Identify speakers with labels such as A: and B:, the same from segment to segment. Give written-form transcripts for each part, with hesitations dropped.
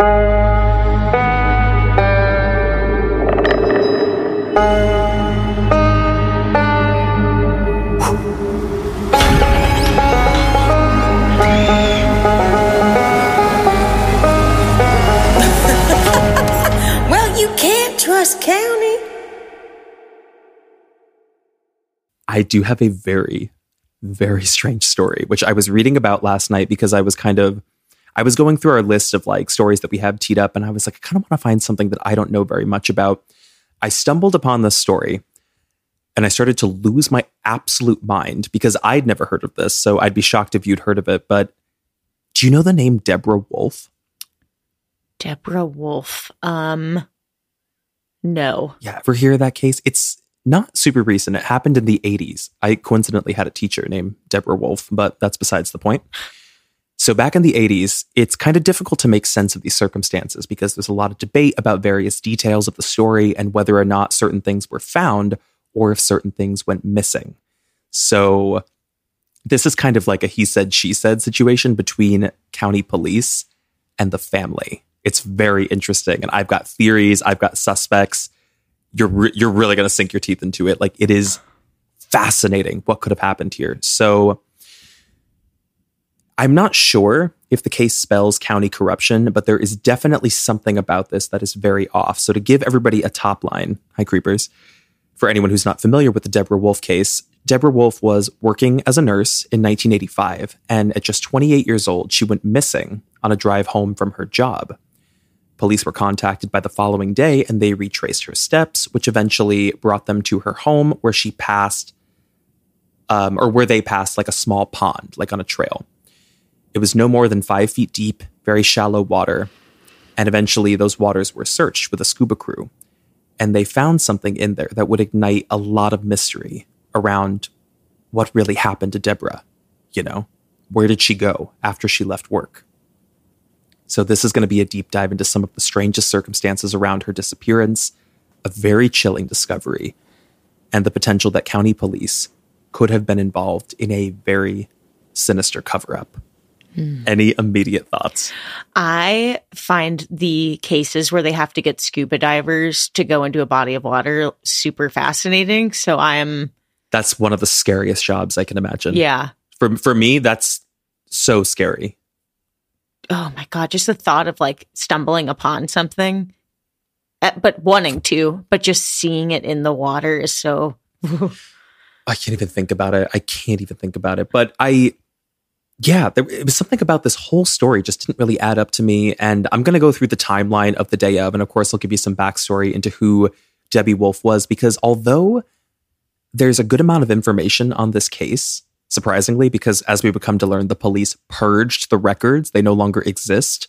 A: Well, you can't trust County.
B: I do have a very, very strange story, which I was reading about last night because I was going through our list of like stories that we have teed up, and I was like, I kind of want to find something that I don't know very much about. I stumbled upon this story and I started to lose my absolute mind because I'd never heard of this. So I'd be shocked if you'd heard of it. But do you know the name Deborah Wolf?
C: Deborah Wolf. No.
B: Yeah, ever hear of that case? It's not super recent. It happened in the 80s. I coincidentally had a teacher named Deborah Wolf, but that's besides the point. So back in the 80s, it's kind of difficult to make sense of these circumstances because there's a lot of debate about various details of the story and whether or not certain things were found or if certain things went missing. So this is kind of like a he said, she said situation between county police and the family. It's very interesting. And I've got theories. I've got suspects. You're really going to sink your teeth into it. Like, it is fascinating what could have happened here. So I'm not sure if the case spells county corruption, but there is definitely something about this that is very off. So to give everybody a top line, hi creepers, for anyone who's not familiar with the Deborah Wolf case, Deborah Wolf was working as a nurse in 1985. And at just 28 years old, she went missing on a drive home from her job. Police were contacted by the following day and they retraced her steps, which eventually brought them to her home where she passed, where they passed like a small pond, like on a trail. It was no more than 5 feet deep, very shallow water. And eventually those waters were searched with a scuba crew. And they found something in there that would ignite a lot of mystery around what really happened to Deborah. You know, where did she go after she left work? So this is going to be a deep dive into some of the strangest circumstances around her disappearance, a very chilling discovery, and the potential that county police could have been involved in a very sinister cover-up. Any immediate thoughts?
C: I find the cases where they have to get scuba divers to go into a body of water super fascinating. So
B: that's one of the scariest jobs I can imagine.
C: Yeah.
B: For me, that's so scary.
C: Oh my God. Just the thought of like stumbling upon something, but wanting to, but just seeing it in the water is so.
B: I can't even think about it. But it was something about this whole story just didn't really add up to me. And I'm going to go through the timeline of the day of. And of course, I'll give you some backstory into who Debbie Wolf was, because although there's a good amount of information on this case, surprisingly, because as we would come to learn, the police purged the records. They no longer exist.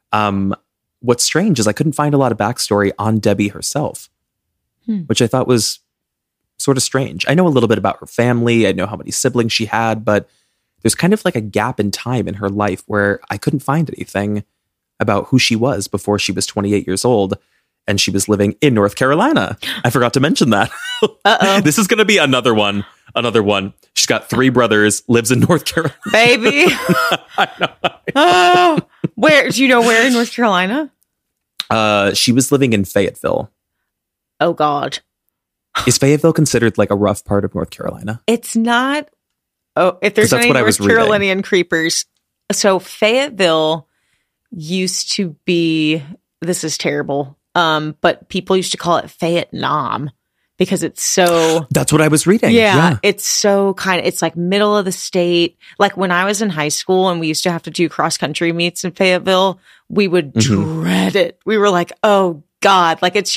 B: What's strange is I couldn't find a lot of backstory on Debbie herself, which I thought was sort of strange. I know a little bit about her family. I know how many siblings she had, but there's kind of like a gap in time in her life where I couldn't find anything about who she was before she was 28 years old. And she was living in North Carolina. I forgot to mention that. Uh-oh. This is going to be another one. She's got 3 brothers, lives in North Carolina.
C: Baby.
B: I know.
C: Oh, where? Do you know where in North Carolina?
B: She was living in Fayetteville.
C: Oh, God.
B: Is Fayetteville considered like a rough part of North Carolina?
C: It's not. Oh, if there's any North Carolinian creepers. So Fayetteville used to be, this is terrible, but people used to call it Fayette-Nam because it's so.
B: That's what I was reading.
C: Yeah. It's so it's like middle of the state. Like when I was in high school and we used to have to do cross country meets in Fayetteville, we would dread it. We were like, oh God, like it's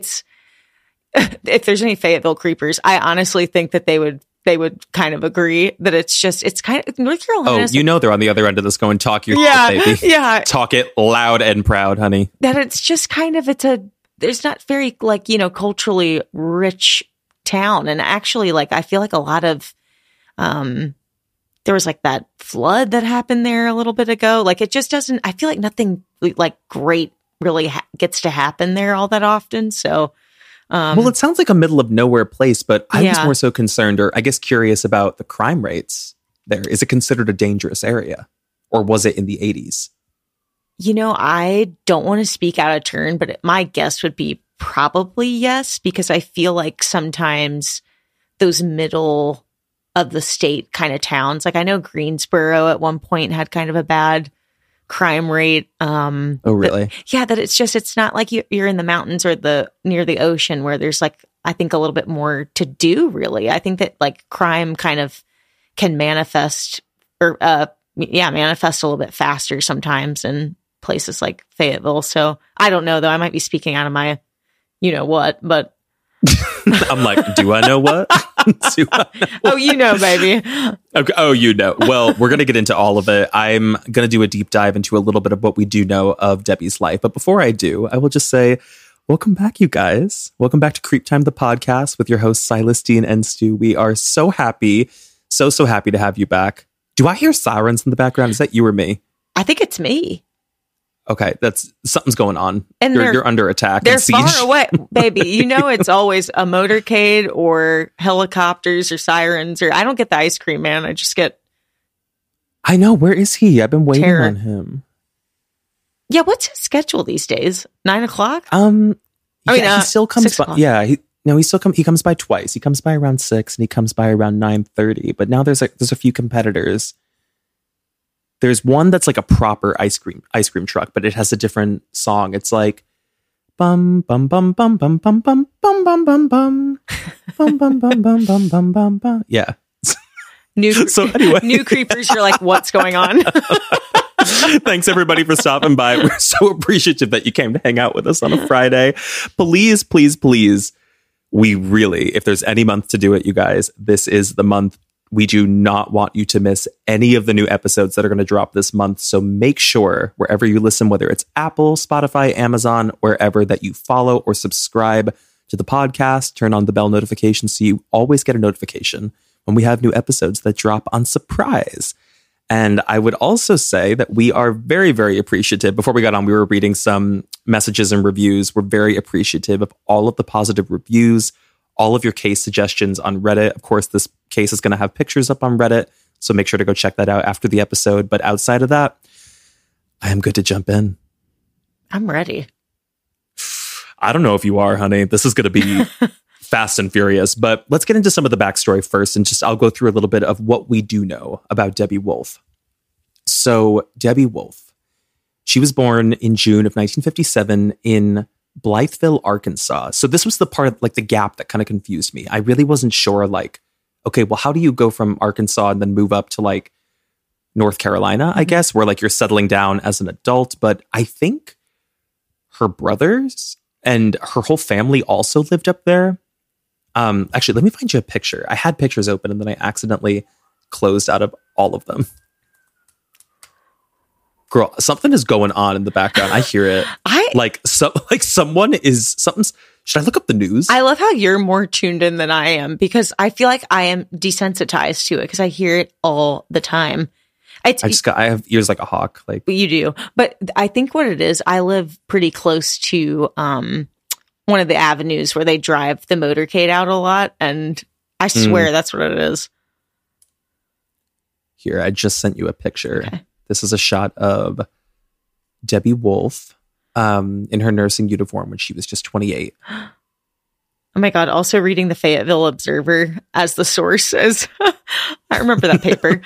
C: if there's any Fayetteville creepers, I honestly think that they would kind of agree that it's kind of North Carolina.
B: Oh, they're on the other end of this going, talk your shit, baby.
C: Yeah.
B: Talk it loud and proud, honey.
C: That it's just kind of, there's not very culturally rich town. And actually I feel like a lot of, there was like that flood that happened there a little bit ago. Like it just doesn't, I feel like nothing like great really gets to happen there all that often. So,
B: well, it sounds like a middle of nowhere place, but I was more so concerned, or I guess curious about the crime rates there. Is it considered a dangerous area, or was it in the 80s?
C: I don't want to speak out of turn, but my guess would be probably yes, because I feel like sometimes those middle of the state kind of towns, like I know Greensboro at one point had kind of a bad crime rate.
B: Oh, really?
C: That it's not like you're in the mountains or near the ocean where there's like, I think a little bit more to do, really. I think that like crime kind of can manifest manifest a little bit faster sometimes in places like Fayetteville. So I don't know, though. I might be speaking out of my, but
B: I'm like, do I know what?
C: Oh, baby.
B: Okay. Oh, Well, we're going to get into all of it. I'm going to do a deep dive into a little bit of what we do know of Debbie's life. But before I do, I will just say, welcome back, you guys. Welcome back to Creep Time, the podcast with your hosts, Silas, Dean, and Stu. We are so happy, so happy to have you back. Do I hear sirens in the background? Is that you or me?
C: I think it's me.
B: Okay, something's going on.
C: And
B: you're under attack.
C: They're far away, baby. It's always a motorcade or helicopters or sirens, or I don't get the ice cream man. I just get.
B: I know. Where is he? I've been waiting on him.
C: Yeah, what's his schedule these days?
B: 9:00. He still comes by. Yeah, he comes by twice. He comes by around 6, and he comes by around 9:30. But now there's a few competitors. There's one that's like a proper ice cream truck, but it has a different song. It's like bum bum bum bum bum bum bum bum bum bum bum bum bum bum bum bum bum bum bum. Yeah.
C: So anyway, new creepers. You're like, what's going on?
B: Thanks everybody for stopping by. We're so appreciative that you came to hang out with us on a Friday. Please, please, please. We really, if there's any month to do it, you guys, this is the month. We do not want you to miss any of the new episodes that are going to drop this month. So make sure wherever you listen, whether it's Apple, Spotify, Amazon, wherever, that you follow or subscribe to the podcast, turn on the bell notification so you always get a notification when we have new episodes that drop on surprise. And I would also say that we are very, very appreciative. Before we got on, we were reading some messages and reviews. We're very appreciative of all of the positive reviews, all of your case suggestions on Reddit. Of course, this case is going to have pictures up on Reddit, so make sure to go check that out after the episode. But outside of that, I am good to jump in.
C: I'm ready.
B: I don't know if you are, honey. This is going to be fast and furious, but let's get into some of the backstory first, and I'll go through a little bit of what we do know about Debbie Wolfe. So Debbie Wolfe, she was born in June of 1957 in Blytheville, Arkansas. So this was the part, like the gap that kind of confused me. I really wasn't sure, like, okay, well, how do you go from Arkansas and then move up to like North Carolina, I guess, where like you're settling down as an adult. But I think her brothers and her whole family also lived up there. Actually, let me find you a picture. I had pictures open and then I accidentally closed out of all of them. Girl, something is going on in the background. I hear it. Someone is something's. Should I look up the news?
C: I love how you're more tuned in than I am, because I feel like I am desensitized to it because I hear it all the time. I
B: have ears like a hawk. Like
C: you do, but I think what it is, I live pretty close to one of the avenues where they drive the motorcade out a lot, and I swear that's what it is.
B: Here, I just sent you a picture. Okay. This is a shot of Debbie Wolfe in her nursing uniform when she was just 28.
C: Oh my God. Also reading the Fayetteville Observer as the source. I remember that paper.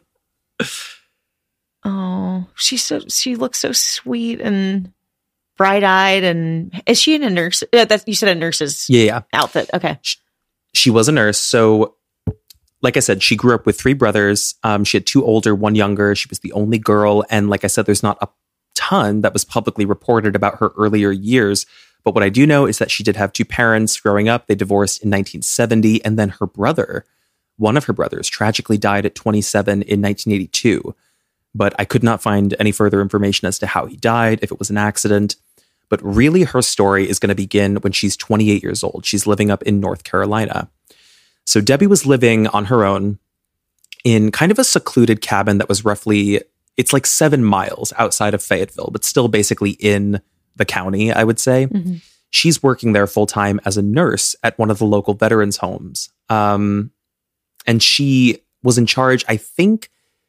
C: Oh, she looks so sweet and bright-eyed. And is she in a nurse? You said a nurse's outfit. Okay.
B: She was a nurse. So like I said, she grew up with 3 brothers. She had 2 older, 1 younger. She was the only girl. And like I said, there's not a ton that was publicly reported about her earlier years. But what I do know is that she did have 2 parents growing up. They divorced in 1970. And then her brother, one of her brothers, tragically died at 27 in 1982. But I could not find any further information as to how he died, if it was an accident. But really, her story is going to begin when she's 28 years old. She's living up in North Carolina. So Debbie was living on her own in kind of a secluded cabin that was it's like 7 miles outside of Fayetteville, but still basically in the county, I would say. Mm-hmm. She's working there full time as a nurse at one of the local veterans' homes. And she was in charge, I think,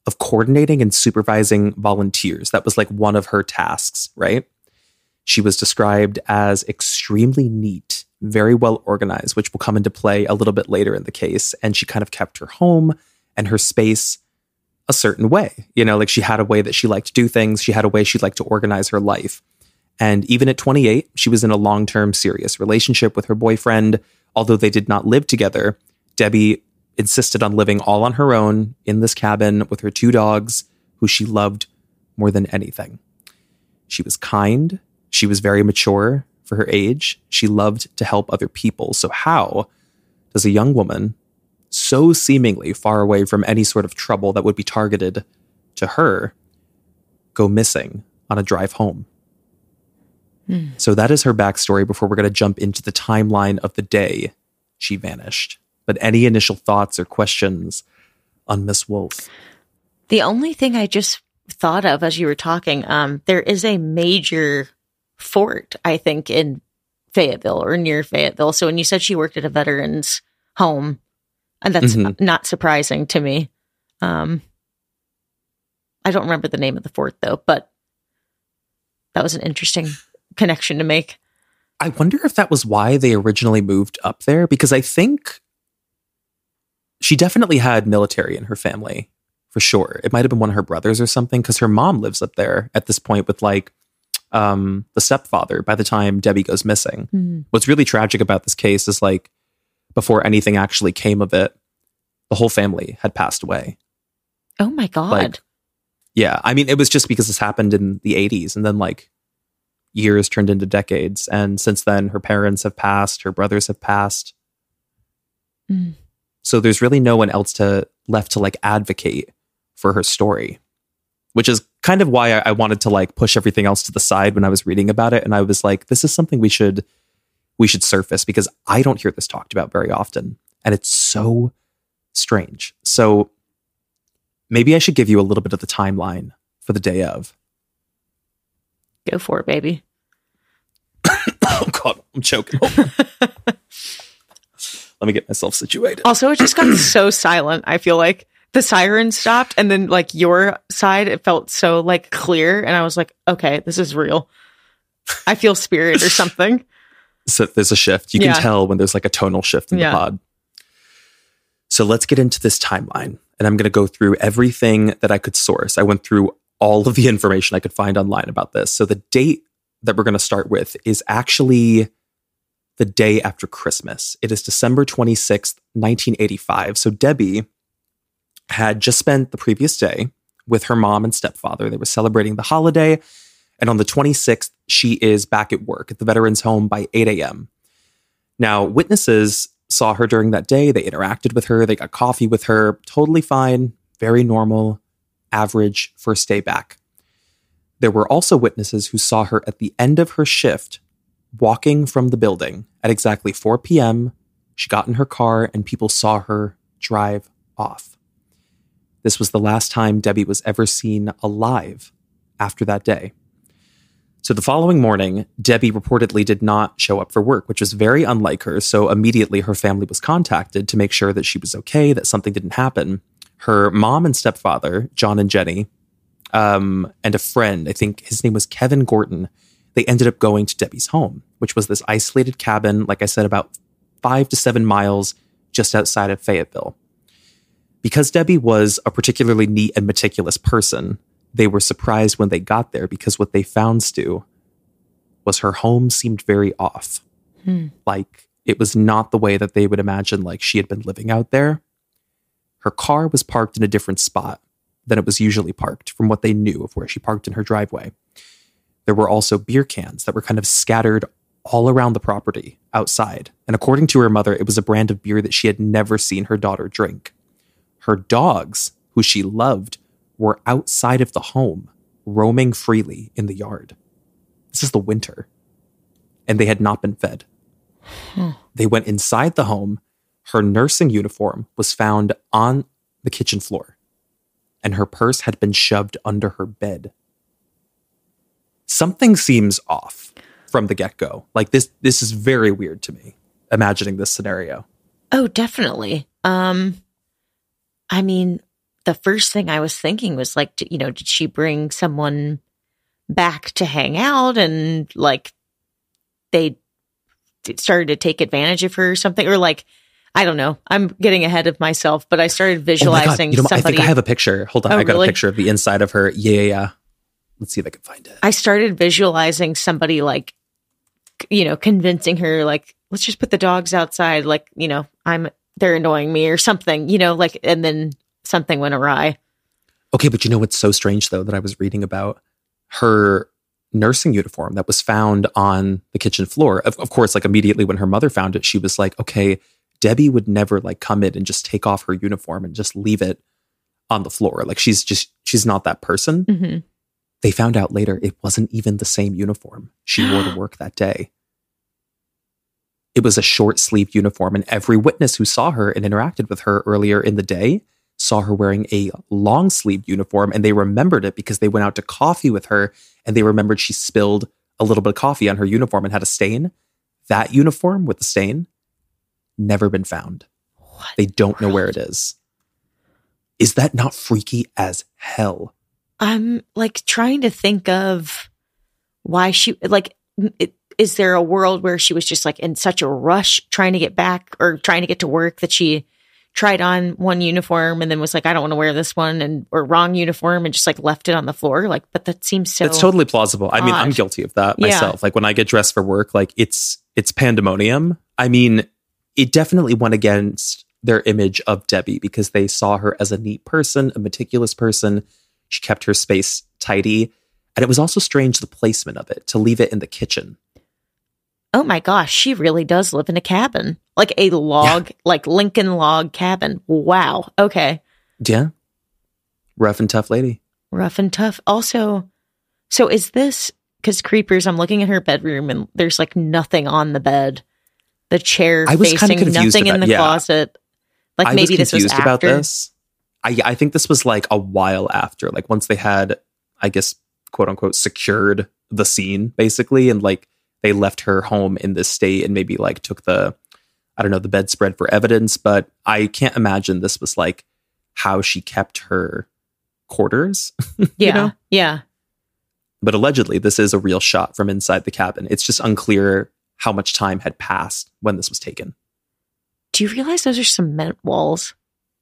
B: of coordinating and supervising volunteers. That was like one of her tasks, right? She was described as extremely neat, very well organized, which will come into play a little bit later in the case. And she kind of kept her home and her space a certain way. You know, like she had a way that she liked to do things. She had a way she'd like to organize her life. And even at 28, she was in a long-term serious relationship with her boyfriend. Although they did not live together, Debbie insisted on living all on her own in this cabin with her 2 dogs, who she loved more than anything. She was kind. She was very mature for her age. She loved to help other people. So how does a young woman so seemingly far away from any sort of trouble that would be targeted to her go missing on a drive home? So that is her backstory before we're going to jump into the timeline of the day she vanished. But any initial thoughts or questions on Miss Wolf?
C: The only thing I just thought of as you were talking, there is a major fort, I think, in Fayetteville or near Fayetteville. So when you said she worked at a veteran's home, and that's not surprising to me. I don't remember the name of the fort, though, but that was an interesting connection to make.
B: I wonder if that was why they originally moved up there, because I think she definitely had military in her family, for sure. It might have been one of her brothers or something, because her mom lives up there at this point with like the stepfather by the time Debbie goes missing. What's really tragic about this case is like before anything actually came of it, the whole family had passed away.
C: Oh my God.
B: Like, yeah. I mean, it was just because this happened in the 80s, and then like years turned into decades. And since then, her parents have passed, her brothers have passed. So there's really no one else left to like advocate for her story, which is kind of why I wanted to like push everything else to the side when I was reading about it. And I was like, this is something we should surface, because I don't hear this talked about very often. And it's so strange. So maybe I should give you a little bit of the timeline for the day of.
C: Go for it, baby.
B: Oh God, I'm choking. Let me get myself situated.
C: Also, it just got so silent. I feel like the siren stopped, and then like your side, it felt so like clear. And I was like, okay, this is real. I feel spirit or something.
B: So there's a shift. You can tell when there's like a tonal shift in the pod. So let's get into this timeline. And I'm going to go through everything that I could source. I went through all of the information I could find online about this. So the date that we're going to start with is actually the day after Christmas. It is December 26th, 1985. So Debbie had just spent the previous day with her mom and stepfather. They were celebrating the holiday. And on the 26th, she is back at work at the veterans home by 8 a.m. Now, witnesses saw her during that day. They interacted with her. They got coffee with her. Totally fine. Very normal, average first day back. There were also witnesses who saw her at the end of her shift walking from the building at exactly 4 p.m. She got in her car and people saw her drive off. This was the last time Debbie was ever seen alive after that day. So the following morning, Debbie reportedly did not show up for work, which was very unlike her. So immediately her family was contacted to make sure that she was okay, that something didn't happen. Her mom and stepfather, John and Jenny, and a friend, I think his name was Kevin Gorton, they ended up going to Debbie's home, which was this isolated cabin, like I said, about 5 to 7 miles just outside of Fayetteville. Because Debbie was a particularly neat and meticulous person, they were surprised when they got there, because what they found, Stu, was her home seemed very off. Like it was not the way that they would imagine like she had been living out there. Her car was parked in a different spot than it was usually parked from what they knew of where she parked in her driveway. There were also beer cans that were kind of scattered all around the property outside. And according to her mother, it was a brand of beer that she had never seen her daughter drink. Her dogs, who she loved, were outside of the home, roaming freely in the yard. This is the winter. And they had not been fed. They went inside the home. Her nursing uniform was found on the kitchen floor, and her purse had been shoved under her bed. Something seems off from the get-go. Like this is very weird to me, imagining this scenario.
C: Oh, definitely. I mean, the first thing I was thinking was like, did she bring someone back to hang out and like they started to take advantage of her or something? Or like, I don't know. I'm getting ahead of myself, but I started visualizing somebody.
B: I think I have a picture. Hold on. I got a picture of the inside of her. Yeah. Let's see if I can find it.
C: I started visualizing somebody like, convincing her like, let's just put the dogs outside. Like, they're annoying me or something, like, and then something went awry.
B: Okay. But what's so strange though, that I was reading about her nursing uniform that was found on the kitchen floor. Of course, like immediately when her mother found it, she was like, okay, Debbie would never like come in and just take off her uniform and just leave it on the floor. Like she's not that person.
C: Mm-hmm.
B: They found out later it wasn't even the same uniform she wore to work that day. It was a short-sleeved uniform, and every witness who saw her and interacted with her earlier in the day saw her wearing a long-sleeved uniform, and they remembered it because they went out to coffee with her, and they remembered she spilled a little bit of coffee on her uniform and had a stain. That uniform with the stain, never been found. They don't know where it is. Is that not freaky as hell?
C: I'm like trying to think of why she like. Is there a world where she was just like in such a rush trying to get back or trying to get to work that she tried on one uniform and then was like, I don't want to wear this one or wrong uniform and just like left it on the floor? Like, but that seems so.
B: It's totally plausible. I mean, I'm guilty of that myself. Like when I get dressed for work, like it's pandemonium. I mean, it definitely went against their image of Debbie because they saw her as a neat person, a meticulous person. She kept her space tidy. And it was also strange, the placement of it, to leave it in the kitchen.
C: Oh my gosh, she really does live in a cabin. Like a log, like Lincoln log cabin. Wow. Okay.
B: Yeah. Rough and tough lady.
C: Rough and tough. Also, so is this, because Creepers, I'm looking at her bedroom and there's like nothing on the bed. The chair facing, nothing in the closet. Like maybe this was after. About this. I think this was like a while after, like once they had, I guess, quote unquote, secured the scene basically. And like they left her home in this state and maybe like took the bedspread for evidence. But I can't imagine this was like how she kept her quarters. Yeah. Yeah.
B: But allegedly this is a real shot from inside the cabin. It's just unclear how much time had passed when this was taken. Do
C: you realize those are cement walls?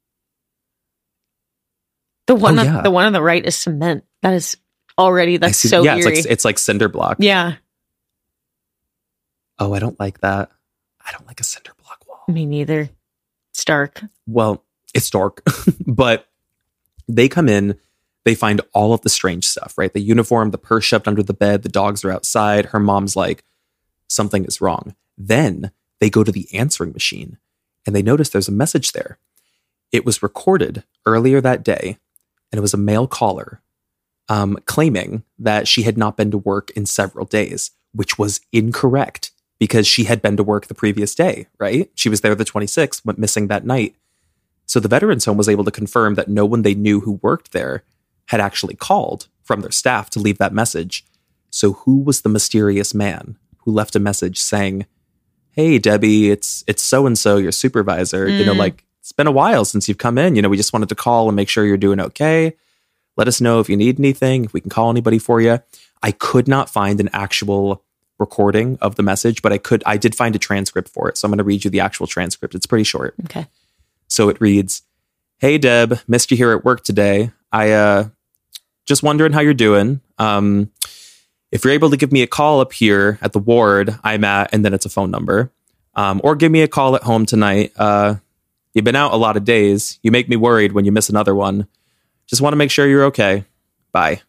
C: The one on the right is cement. That is already, that's so eerie.
B: It's like cinder block.
C: Yeah.
B: Oh, I don't like that. I don't like a cinder block wall.
C: Me neither. It's dark.
B: Well, it's dark, but they come in, they find all of the strange stuff, right? The uniform, the purse shoved under the bed, the dogs are outside. Her mom's like, something is wrong. Then they go to the answering machine and they notice there's a message there. It was recorded earlier that day, and it was a male caller claiming that she had not been to work in several days, which was incorrect because she had been to work the previous day, right? She was there the 26th, went missing that night. So the Veterans Home was able to confirm that no one they knew who worked there had actually called from their staff to leave that message. So who was the mysterious man who left a message saying, hey, Debbie, it's so-and-so, your supervisor, like, it's been a while since you've come in. We just wanted to call and make sure you're doing okay. Let us know if you need anything, if we can call anybody for you. I could not find an actual recording of the message, but I did find a transcript for it. So I'm going to read you the actual transcript. It's pretty short.
C: Okay.
B: So it reads, hey, Deb, missed you here at work today. I just wondering how you're doing. If you're able to give me a call up here at the ward I'm at, and then it's a phone number, or give me a call at home tonight. You've been out a lot of days. You make me worried when you miss another one. Just want to make sure you're okay. Bye.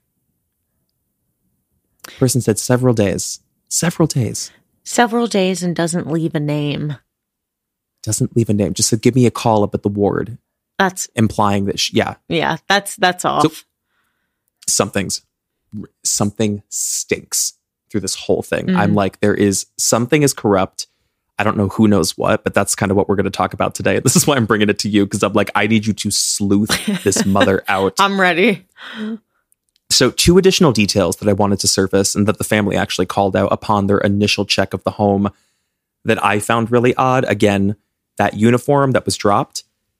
B: Person said several days. Several days.
C: Several days and doesn't leave a name.
B: Doesn't leave a name. Just said, give me a call up at the ward.
C: That's
B: implying that,
C: Yeah, that's off.
B: So, something stinks through this whole thing. Mm-hmm. I'm like, something is corrupt. I don't know who knows what, but that's kind of what we're going to talk about today. This is why I'm bringing it to you, because I'm like, I need you to sleuth this mother out.
C: I'm ready.
B: So 2 additional details that I wanted to surface and that the family actually called out upon their initial check of the home that I found really odd. Again, that uniform that was dropped,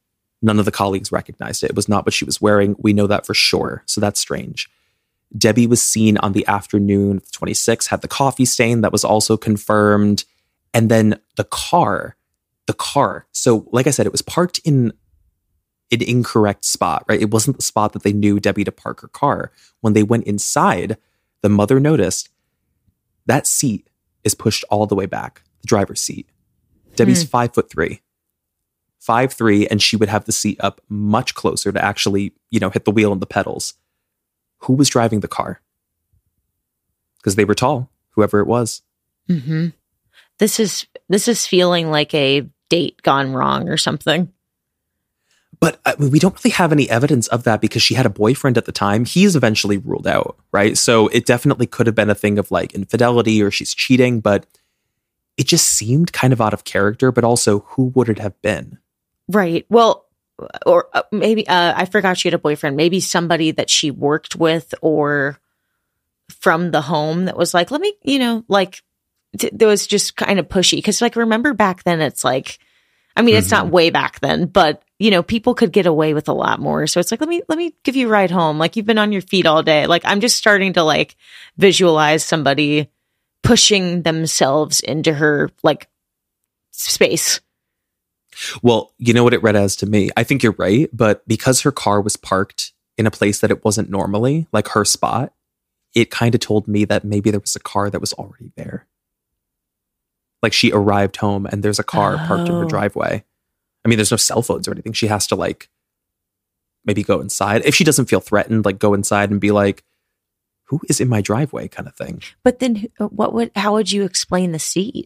B: None of the colleagues recognized it. It was not what she was wearing. We know that for sure. So that's strange. Debbie was seen on the afternoon of the 26th, had the coffee stain that was also confirmed. And then the car. So like I said, it was parked in an incorrect spot, right? It wasn't the spot that they knew Debbie to park her car. When they went inside, the mother noticed that seat is pushed all the way back, the driver's seat. Debbie's 5'3", 5'3", and she would have the seat up much closer to actually, hit the wheel and the pedals. Who was driving the car? Because they were tall, whoever it was.
C: Mm-hmm. This is feeling like a date gone wrong or something.
B: But we don't really have any evidence of that because she had a boyfriend at the time. He's eventually ruled out, right? So it definitely could have been a thing of like infidelity or she's cheating, but it just seemed kind of out of character. But also, who would it have been? Right.
C: Well, or maybe I forgot she had a boyfriend. Maybe somebody that she worked with or from the home that was like, let me, there was just kind of pushy. Because like, remember back then, it's like, I mean, it's not way back then, but people could get away with a lot more. So it's like, let me give you a ride home. Like you've been on your feet all day. Like I'm just starting to like visualize somebody pushing themselves into her like space.
B: Well, you know what it read as to me? I think you're right. But because her car was parked in a place that it wasn't normally, like her spot, it kind of told me that maybe there was a car that was already there. Like she arrived home and there's a car parked in her driveway. I mean, there's no cell phones or anything. She has to like maybe go inside. If she doesn't feel threatened, like go inside and be like, who is in my driveway kind of thing.
C: But then how would you explain the seat?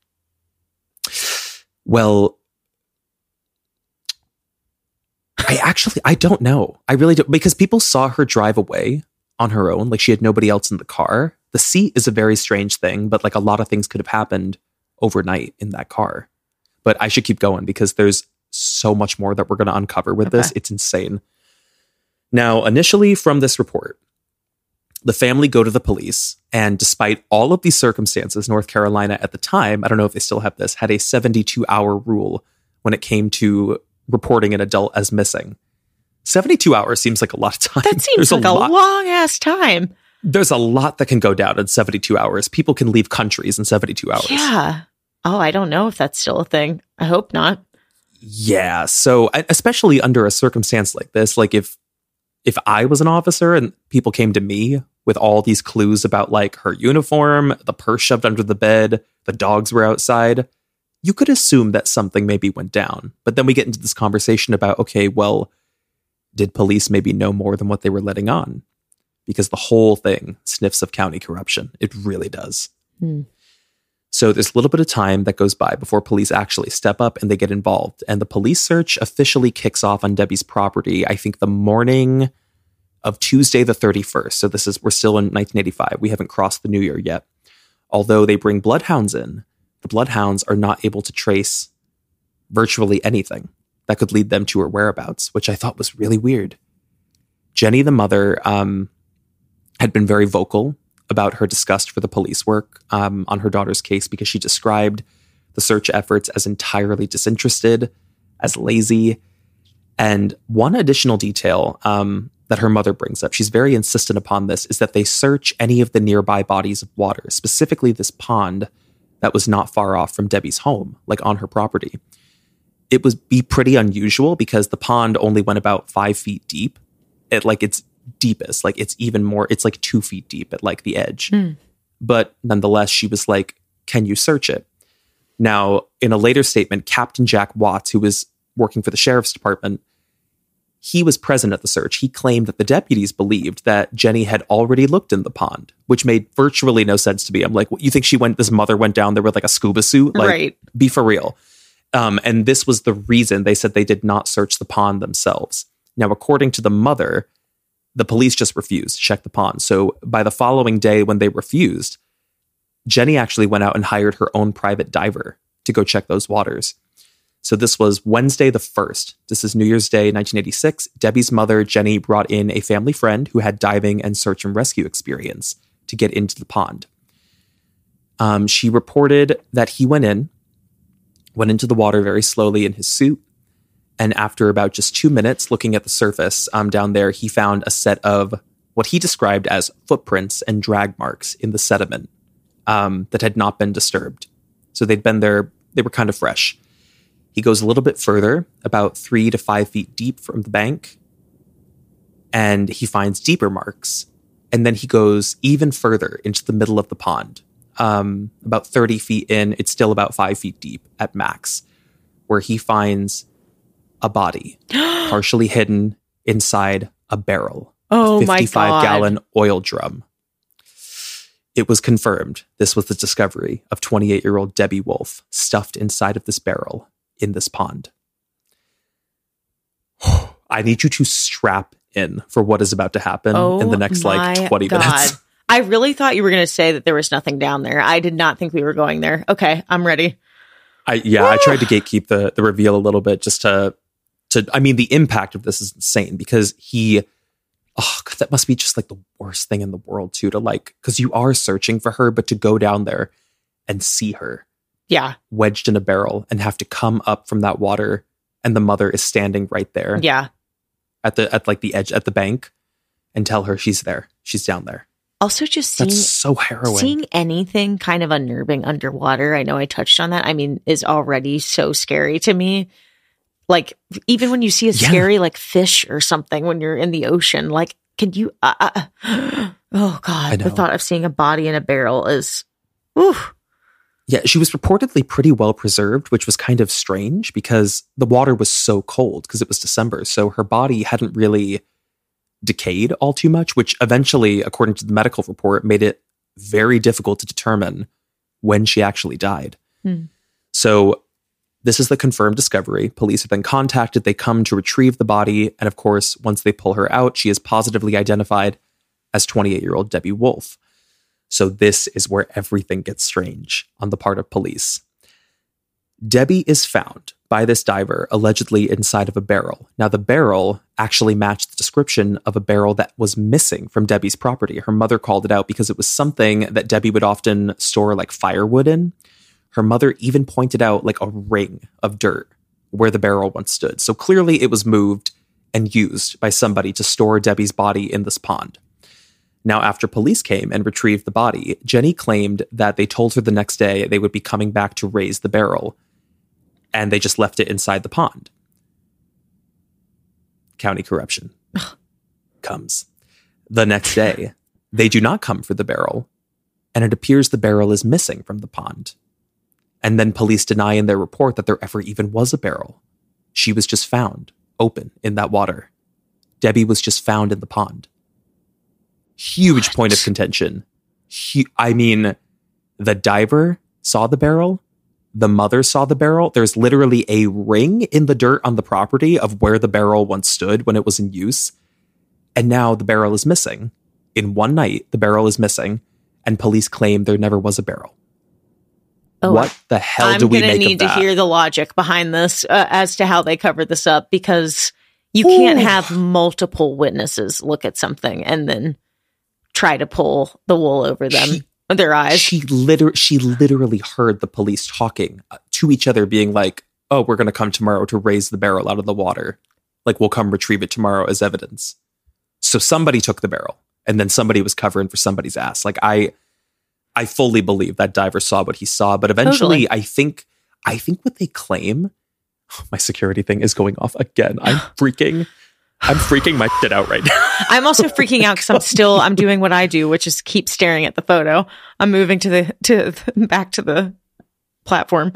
B: Well, I don't know. I really don't, because people saw her drive away on her own. Like she had nobody else in the car. The seat is a very strange thing, but like a lot of things could have happened overnight in that car. But I should keep going because there's so much more that we're going to uncover with this. It's insane. Now, initially from this report, the family go to the police, and despite all of these circumstances, North Carolina at the time, I don't know if they still have this, had a 72-hour rule when it came to reporting an adult as missing. 72 hours seems like a lot of time.
C: That seems like a long-ass time.
B: There's a lot that can go down in 72 hours. People can leave countries in 72 hours.
C: Yeah. Oh, I don't know if that's still a thing. I hope not.
B: Yeah. So especially under a circumstance like this, like if I was an officer and people came to me with all these clues about like her uniform, the purse shoved under the bed, the dogs were outside, you could assume that something maybe went down. But then we get into this conversation about, okay, well, did police maybe know more than what they were letting on? Because the whole thing sniffs of county corruption. It really does. So there's a little bit of time that goes by before police actually step up and they get involved. And the police search officially kicks off on Debbie's property, I think the morning of Tuesday the 31st. So we're still in 1985. We haven't crossed the new year yet. Although they bring bloodhounds in, the bloodhounds are not able to trace virtually anything that could lead them to her whereabouts, which I thought was really weird. Jenny, the mother, had been very vocal about her disgust for the police work on her daughter's case because she described the search efforts as entirely disinterested, as lazy. And one additional detail that her mother brings up, she's very insistent upon this, is that they search any of the nearby bodies of water, specifically this pond that was not far off from Debbie's home, like on her property. It would be pretty unusual because the pond only went about 5 feet deep at like its deepest, like it's even more, it's like 2 feet deep at like the edge. But nonetheless, she was like, can you search it? Now, in a later statement, Captain Jack Watts, who was working for the sheriff's department, he was present at the search. He claimed that the deputies believed that Jenny had already looked in the pond, which made virtually no sense to me. I'm like, what, you think this mother went down there with like a scuba suit? Like,
C: right.
B: Be for real. And this was the reason they said they did not search the pond themselves. Now, according to the mother, the police just refused to check the pond. So by the following day when they refused, Jenny actually went out and hired her own private diver to go check those waters. So this was Wednesday the 1st. This is New Year's Day, 1986. Debbie's mother, Jenny, brought in a family friend who had diving and search and rescue experience to get into the pond. She reported that he went into the water very slowly in his suit, And after about just 2 minutes looking at the surface down there, he found a set of what he described as footprints and drag marks in the sediment that had not been disturbed. So they'd been there, they were kind of fresh. He goes a little bit further, about 3 to 5 feet deep from the bank, and he finds deeper marks. And then he goes even further into the middle of the pond. About 30 feet in, it's still about 5 feet deep at max, where he finds a body partially hidden inside a barrel.
C: Oh,
B: a
C: my God.
B: 55-gallon oil drum. It was confirmed this was the discovery of 28-year-old Debbie Wolfe stuffed inside of this barrel in this pond. I need you to strap in for what is about to happen in the next 20 minutes.
C: I really thought you were going to say that there was nothing down there. I did not think we were going there. Okay, I'm ready.
B: I tried to gatekeep the reveal a little bit just to I mean, the impact of this is insane because God, that must be just like the worst thing in the world too, to like, because you are searching for her, but to go down there and see her wedged in a barrel and have to come up from that water and the mother is standing right there at the edge at the bank and tell her she's there, she's down there.
C: Also, just
B: that's so harrowing.
C: Seeing anything kind of unnerving underwater, I know I touched on that, I mean, is already so scary to me. Like, even when you see a scary, like, fish or something when you're in the ocean, like, can you, oh, God, the thought of seeing a body in a barrel is, oof.
B: Yeah, she was reportedly pretty well preserved, which was kind of strange because the water was so cold because it was December. So her body hadn't really decayed all too much, which eventually, according to the medical report, made it very difficult to determine when she actually died. So this is the confirmed discovery. Police have been contacted. They come to retrieve the body. And of course, once they pull her out, she is positively identified as 28-year-old Debbie Wolfe. So this is where everything gets strange on the part of police. Debbie is found by this diver allegedly inside of a barrel. Now, the barrel actually matched the description of a barrel that was missing from Debbie's property. Her mother called it out because it was something that Debbie would often store like firewood in. Her mother even pointed out like a ring of dirt where the barrel once stood. So clearly it was moved and used by somebody to store Debbie's body in this pond. Now, after police came and retrieved the body, Jenny claimed that they told her the next day they would be coming back to raise the barrel, and they just left it inside the pond. County corruption comes. The next day, they do not come for the barrel, and it appears the barrel is missing from the pond. And then police deny in their report that there ever even was a barrel. She was just found, open in that water. Debbie was just found in the pond. Huge point of contention. I mean, the diver saw the barrel. The mother saw the barrel. There's literally a ring in the dirt on the property of where the barrel once stood when it was in use. And now the barrel is missing. In one night, the barrel is missing, and police claim there never was a barrel. Oh, what the hell do we make of that? I'm going
C: to need to hear the logic behind this as to how they covered this up, because you can't have multiple witnesses look at something and then try to pull the wool over them, their eyes.
B: She literally heard the police talking to each other, being like, oh, we're going to come tomorrow to raise the barrel out of the water. Like, we'll come retrieve it tomorrow as evidence. So somebody took the barrel, and then somebody was covering for somebody's ass. Like, I fully believe that diver saw what he saw, but eventually I think what they claim, my security thing is going off again. I'm freaking my shit out right now.
C: I'm also freaking out because I'm doing what I do, which is keep staring at the photo. I'm moving back to the platform.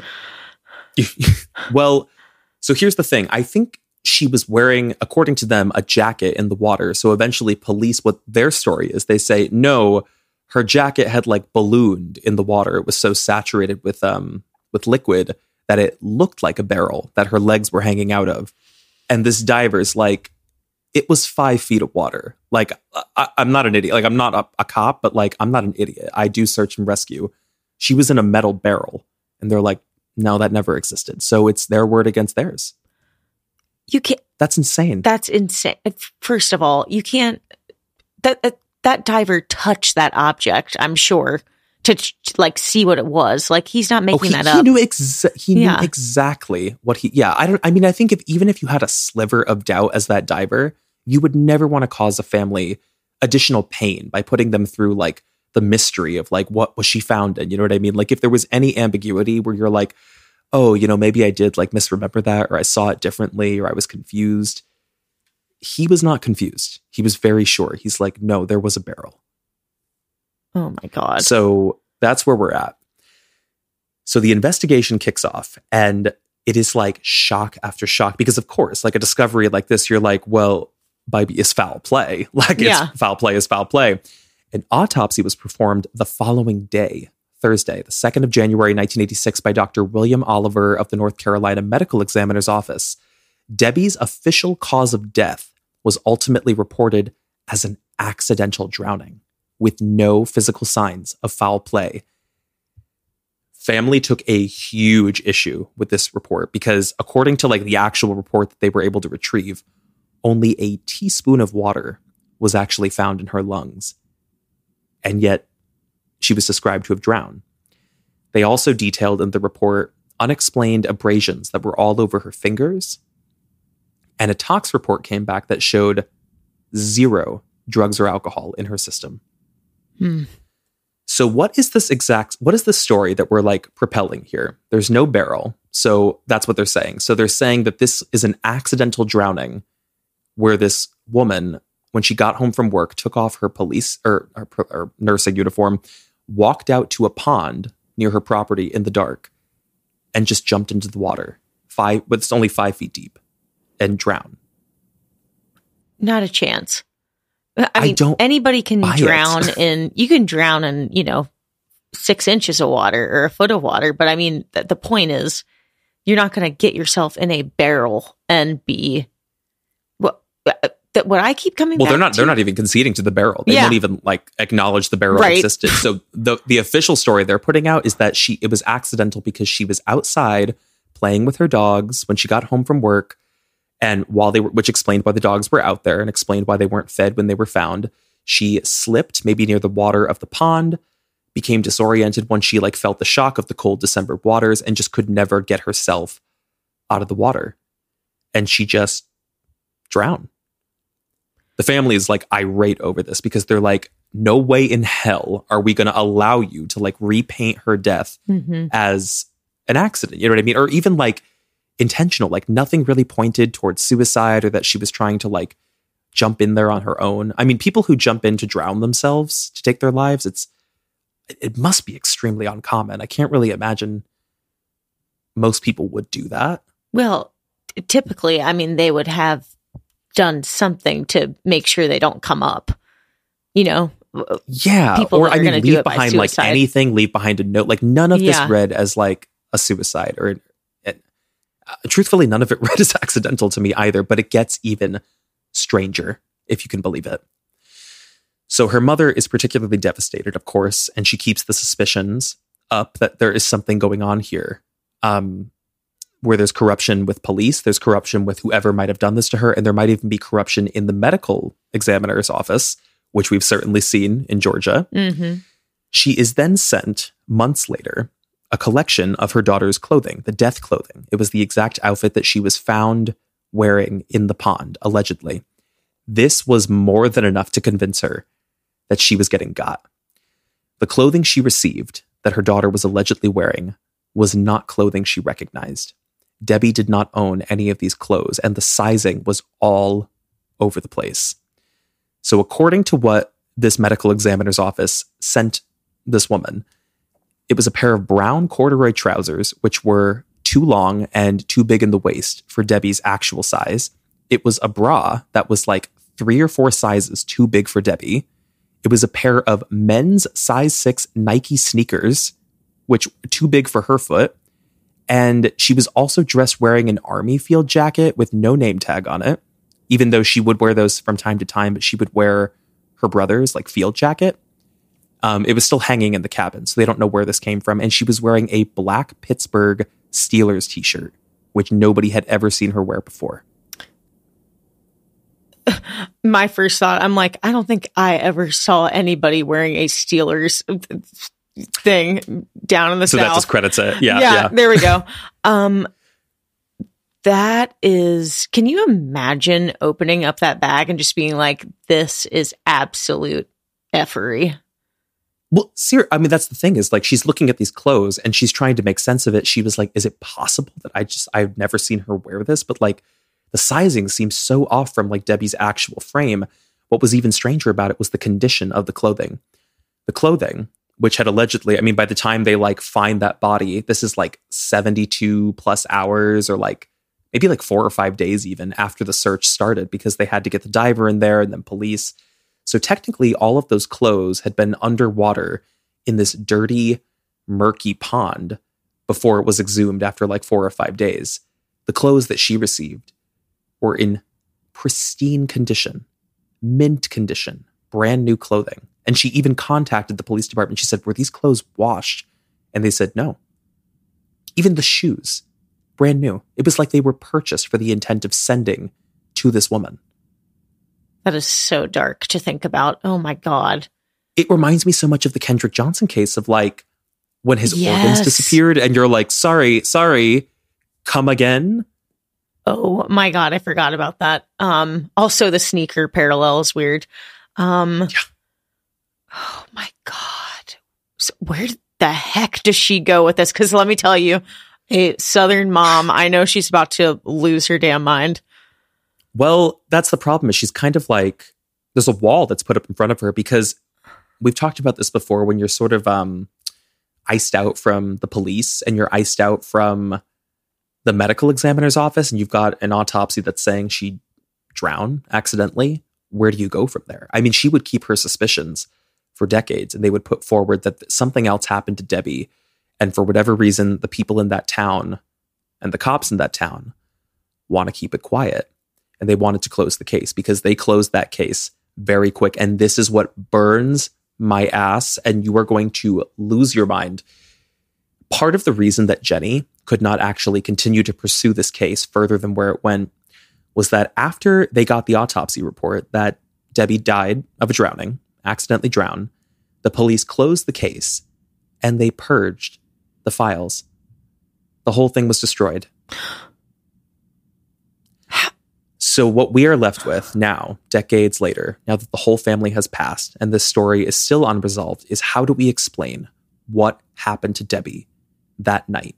B: Well, so here's the thing. I think she was wearing, according to them, a jacket in the water. So eventually police, what their story is, they say, no, her jacket had like ballooned in the water. It was so saturated with liquid that it looked like a barrel that her legs were hanging out of. And this diver's like, it was 5 feet of water. Like, I'm not an idiot. Like, I'm not a cop, but like, I'm not an idiot. I do search and rescue. She was in a metal barrel. And they're like, no, that never existed. So it's their word against theirs.
C: You can't.
B: That's insane.
C: That's insane. First of all, you can't. That diver touched that object, I'm sure, like see what it was. Like he's not making that up.
B: He knew exactly what I think even if you had a sliver of doubt as that diver, you would never want to cause a family additional pain by putting them through like the mystery of like, what was she found in? You know what I mean? Like if there was any ambiguity where you're like, oh, maybe I did like misremember that, or I saw it differently, or I was confused. He was not confused. He was very sure. He's like, no, there was a barrel.
C: Oh my God.
B: So that's where we're at. So the investigation kicks off, and it is like shock after shock, because of course, like a discovery like this, you're like, well, Bybee is foul play. Like foul play is foul play. An autopsy was performed the following day, Thursday, the 2nd of January, 1986, by Dr. William Oliver of the North Carolina Medical Examiner's Office. Debbie's official cause of death was ultimately reported as an accidental drowning with no physical signs of foul play. Family took a huge issue with this report because according to like the actual report that they were able to retrieve, only a teaspoon of water was actually found in her lungs. And yet she was described to have drowned. They also detailed in the report unexplained abrasions that were all over her fingers. And a tox report came back that showed 0 drugs or alcohol in her system. So what is the story that we're like propelling here? There's no barrel. So that's what they're saying. So they're saying that this is an accidental drowning where this woman, when she got home from work, took off her police or nursing uniform, walked out to a pond near her property in the dark, and just jumped into the water, but it's only 5 feet deep, and drowned.
C: Not a chance. I mean, anybody can drown you can drown in, 6 inches of water or a foot of water. But I mean, the point is, you're not going to get yourself in a barrel and be what I keep coming back to.
B: They're not even conceding to the barrel. They won't even like acknowledge the barrel existed. So the official story they're putting out is that it was accidental because she was outside playing with her dogs when she got home from work. And which explained why the dogs were out there and explained why they weren't fed when they were found. She slipped maybe near the water of the pond, became disoriented when she like felt the shock of the cold December waters, and just could never get herself out of the water. And she just drowned. The family is like irate over this because they're like, no way in hell are we going to allow you to like repaint her death as an accident. You know what I mean? Or even like intentional, like nothing really pointed towards suicide or that she was trying to like jump in there on her own. I mean, people who jump in to drown themselves to take their lives, it must be extremely uncommon. I can't really imagine most people would do that.
C: Well, typically, I mean, they would have done something to make sure they don't come up,
B: Yeah.
C: People
B: or leave behind like anything, leave behind a note. Like none of this read as like a suicide or truthfully, none of it read as accidental to me either, but it gets even stranger, if you can believe it. So her mother is particularly devastated, of course, and she keeps the suspicions up that there is something going on here, where there's corruption with police, there's corruption with whoever might have done this to her, and there might even be corruption in the medical examiner's office, which we've certainly seen in Georgia. She is then sent, months later, a collection of her daughter's clothing, the death clothing. It was the exact outfit that she was found wearing in the pond, allegedly. This was more than enough to convince her that she was getting got. The clothing she received that her daughter was allegedly wearing was not clothing she recognized. Debbie did not own any of these clothes, and the sizing was all over the place. So according to what this medical examiner's office sent this woman, it was a pair of brown corduroy trousers, which were too long and too big in the waist for Debbie's actual size. It was a bra that was like 3 or 4 sizes too big for Debbie. It was a pair of men's size 6 Nike sneakers, which were too big for her foot. And she was also dressed wearing an army field jacket with no name tag on it, even though she would wear those from time to time, but she would wear her brother's like field jacket. It was still hanging in the cabin, so they don't know where this came from. And she was wearing a black Pittsburgh Steelers t-shirt, which nobody had ever seen her wear before.
C: My first thought, I'm like, I don't think I ever saw anybody wearing a Steelers thing down in the south.
B: So that just credits it.
C: Yeah. There we go. That is, can you imagine opening up that bag and just being like, this is absolute effery?
B: Well, I mean, that's the thing is like, she's looking at these clothes and she's trying to make sense of it. She was like, is it possible that I've never seen her wear this? But like the sizing seems so off from like Debbie's actual frame. What was even stranger about it was the condition of the clothing. The clothing, which had allegedly, I mean, by the time they like find that body, this is like 72 plus hours or like maybe like 4 or 5 days even after the search started because they had to get the diver in there and then police. So technically all of those clothes had been underwater in this dirty, murky pond before it was exhumed after like 4 or 5 days. The clothes that she received were in pristine condition, mint condition, brand new clothing. And she even contacted the police department. She said, were these clothes washed? And they said, no. Even the shoes, brand new. It was like they were purchased for the intent of sending to this woman.
C: That is so dark to think about. Oh my God.
B: It reminds me so much of the Kendrick Johnson case of like when his organs disappeared and you're like, sorry, come again.
C: Oh my God. I forgot about that. Also the sneaker parallel is weird. Oh my God. So where the heck does she go with this? Because let me tell you, a Southern mom, I know she's about to lose her damn mind.
B: Well, that's the problem is she's kind of like, there's a wall that's put up in front of her because we've talked about this before when you're sort of iced out from the police and you're iced out from the medical examiner's office and you've got an autopsy that's saying she drowned accidentally. Where do you go from there? I mean, she would keep her suspicions for decades and they would put forward that something else happened to Debbie. And for whatever reason, the people in that town and the cops in that town want to keep it quiet. And they wanted to close the case because they closed that case very quick. And this is what burns my ass. And you are going to lose your mind. Part of the reason that Jenny could not actually continue to pursue this case further than where it went was that after they got the autopsy report that Debbie died of a drowning, accidentally drowned, the police closed the case and they purged the files. The whole thing was destroyed. So what we are left with now, decades later, now that the whole family has passed and this story is still unresolved, is how do we explain what happened to Debbie that night?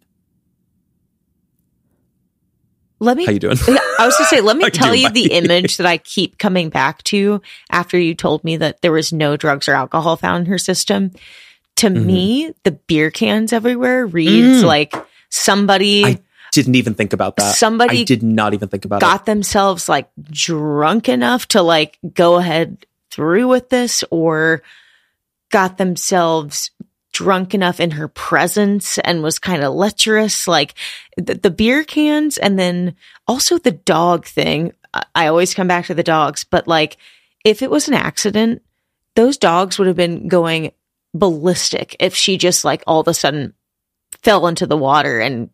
B: How you doing?
C: I was going to say, let me tell you the image that I keep coming back to after you told me that there was no drugs or alcohol found in her system. To me, the beer cans everywhere reads like somebody...
B: I didn't even think about that.
C: Somebody
B: I did not even think about
C: got themselves like drunk enough to like go ahead through with this, or got themselves drunk enough in her presence and was kind of lecherous, like the beer cans. And then also the dog thing. I always come back to the dogs, but like if it was an accident, those dogs would have been going ballistic if she just like all of a sudden fell into the water and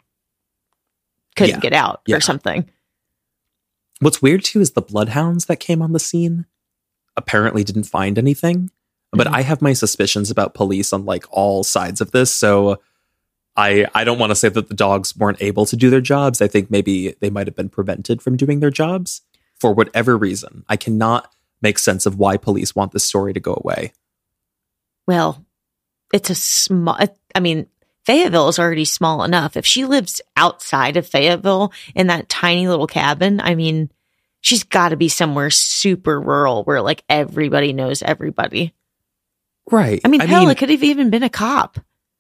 C: couldn't get out or something.
B: What's weird too is the bloodhounds that came on the scene apparently didn't find anything. But I have my suspicions about police on like all sides of this. So I don't want to say that the dogs weren't able to do their jobs. I think maybe they might have been prevented from doing their jobs for whatever reason. I cannot make sense of why police want this story to go away.
C: Well, it's a small, I mean, Fayetteville is already small enough. If she lives outside of Fayetteville in that tiny little cabin, I mean, she's got to be somewhere super rural where like everybody knows everybody.
B: Right.
C: I mean, it could have even been a cop.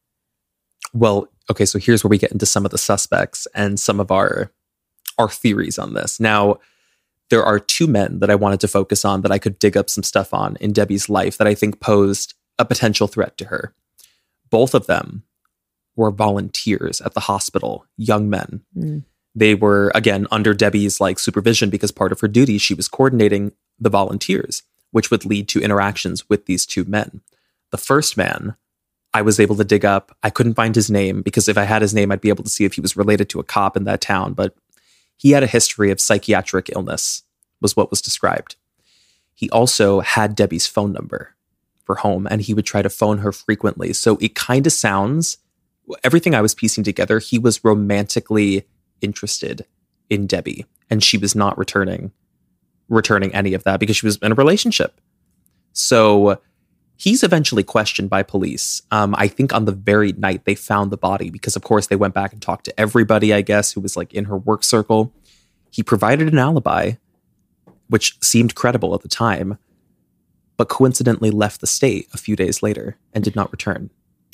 B: Well, okay, so here's where we get into some of the suspects and some of our theories on this. Now, there are 2 men that I wanted to focus on that I could dig up some stuff on in Debbie's life that I think posed a potential threat to her. Both of them were volunteers at the hospital, young men. They were, again, under Debbie's like supervision because part of her duty, she was coordinating the volunteers, which would lead to interactions with these 2 men. The first man, I was able to dig up. I couldn't find his name because if I had his name, I'd be able to see if he was related to a cop in that town. But he had a history of psychiatric illness, was what was described. He also had Debbie's phone number. for home, and he would try to phone her frequently. So it kind of sounds, everything I was piecing together, he was romantically interested in Debbie, and she was not returning any of that because she was in a relationship. So he's eventually questioned by police. I think on the very night they found the body, because of course they went back and talked to everybody, I guess, who was like in her work circle. He provided an alibi, which seemed credible at the time, but coincidentally left the state a few days later and did not return.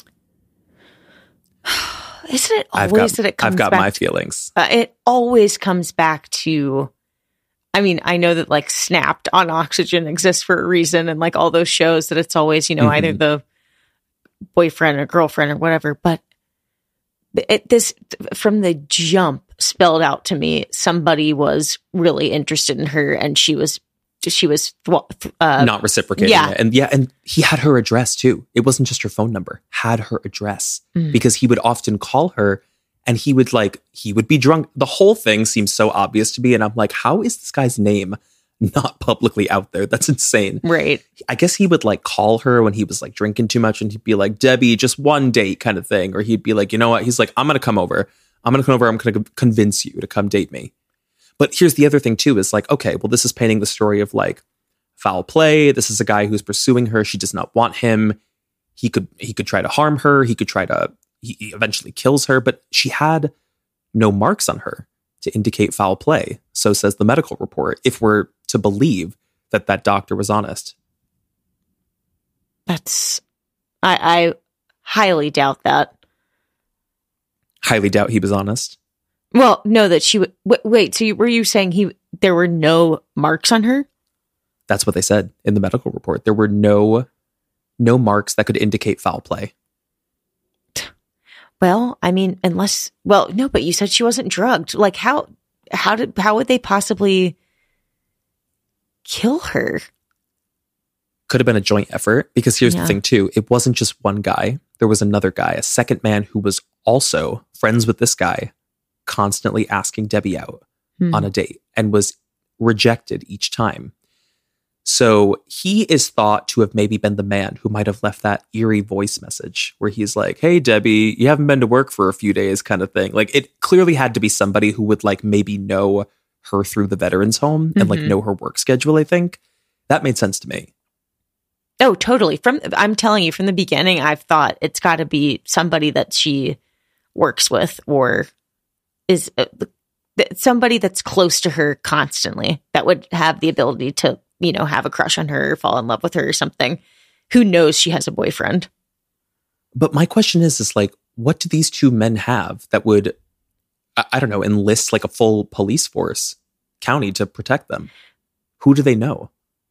C: Isn't it always that it comes back?
B: I've got my feelings.
C: It always comes back to, I mean, I know that like Snapped on Oxygen exists for a reason, and like all those shows that it's always, either the boyfriend or girlfriend or whatever, but this from the jump spelled out to me, somebody was really interested in her, and she was not reciprocating it. And he had her address too. It wasn't just her phone number, had her address, because he would often call her, and he would be drunk. The whole thing seems so obvious to me, and I'm like, how is this guy's name not publicly out there? That's insane. Right.
B: I guess he would like call her when he was like drinking too much, and he'd be like, Debbie, just one date kind of thing. Or he'd be like, you know what? He's like, I'm going to come over. I'm going to convince you to come date me. But here's the other thing too, is like, okay, well, this is painting the story of like foul play. This is a guy who's pursuing her. She does not want him. He could try to harm her. He eventually kills her, but she had no marks on her to indicate foul play. So says the medical report, if we're to believe that doctor was honest.
C: I highly doubt that.
B: Highly doubt he was honest.
C: Well, no, that she would wait. So were you saying there were no marks on her?
B: That's what they said in the medical report. There were no marks that could indicate foul play.
C: Well, I mean, no, but you said she wasn't drugged. Like how would they possibly kill her?
B: Could have been a joint effort, because here's the thing too. It wasn't just one guy. There was another guy, a second man who was also friends with this guy, constantly asking Debbie out on a date and was rejected each time. So he is thought to have maybe been the man who might have left that eerie voice message where he's like, hey, Debbie, you haven't been to work for a few days kind of thing. Like it clearly had to be somebody who would like maybe know her through the veterans home and like know her work schedule. I think that made sense to me.
C: Oh, totally. I'm telling you, from the beginning, I've thought it's got to be somebody that she works with or is somebody that's close to her constantly that would have the ability to, have a crush on her or fall in love with her or something. Who knows she has a boyfriend?
B: But my question is like, what do these two men have that would, I don't know, enlist like a full police force, county to protect them? Who do they know?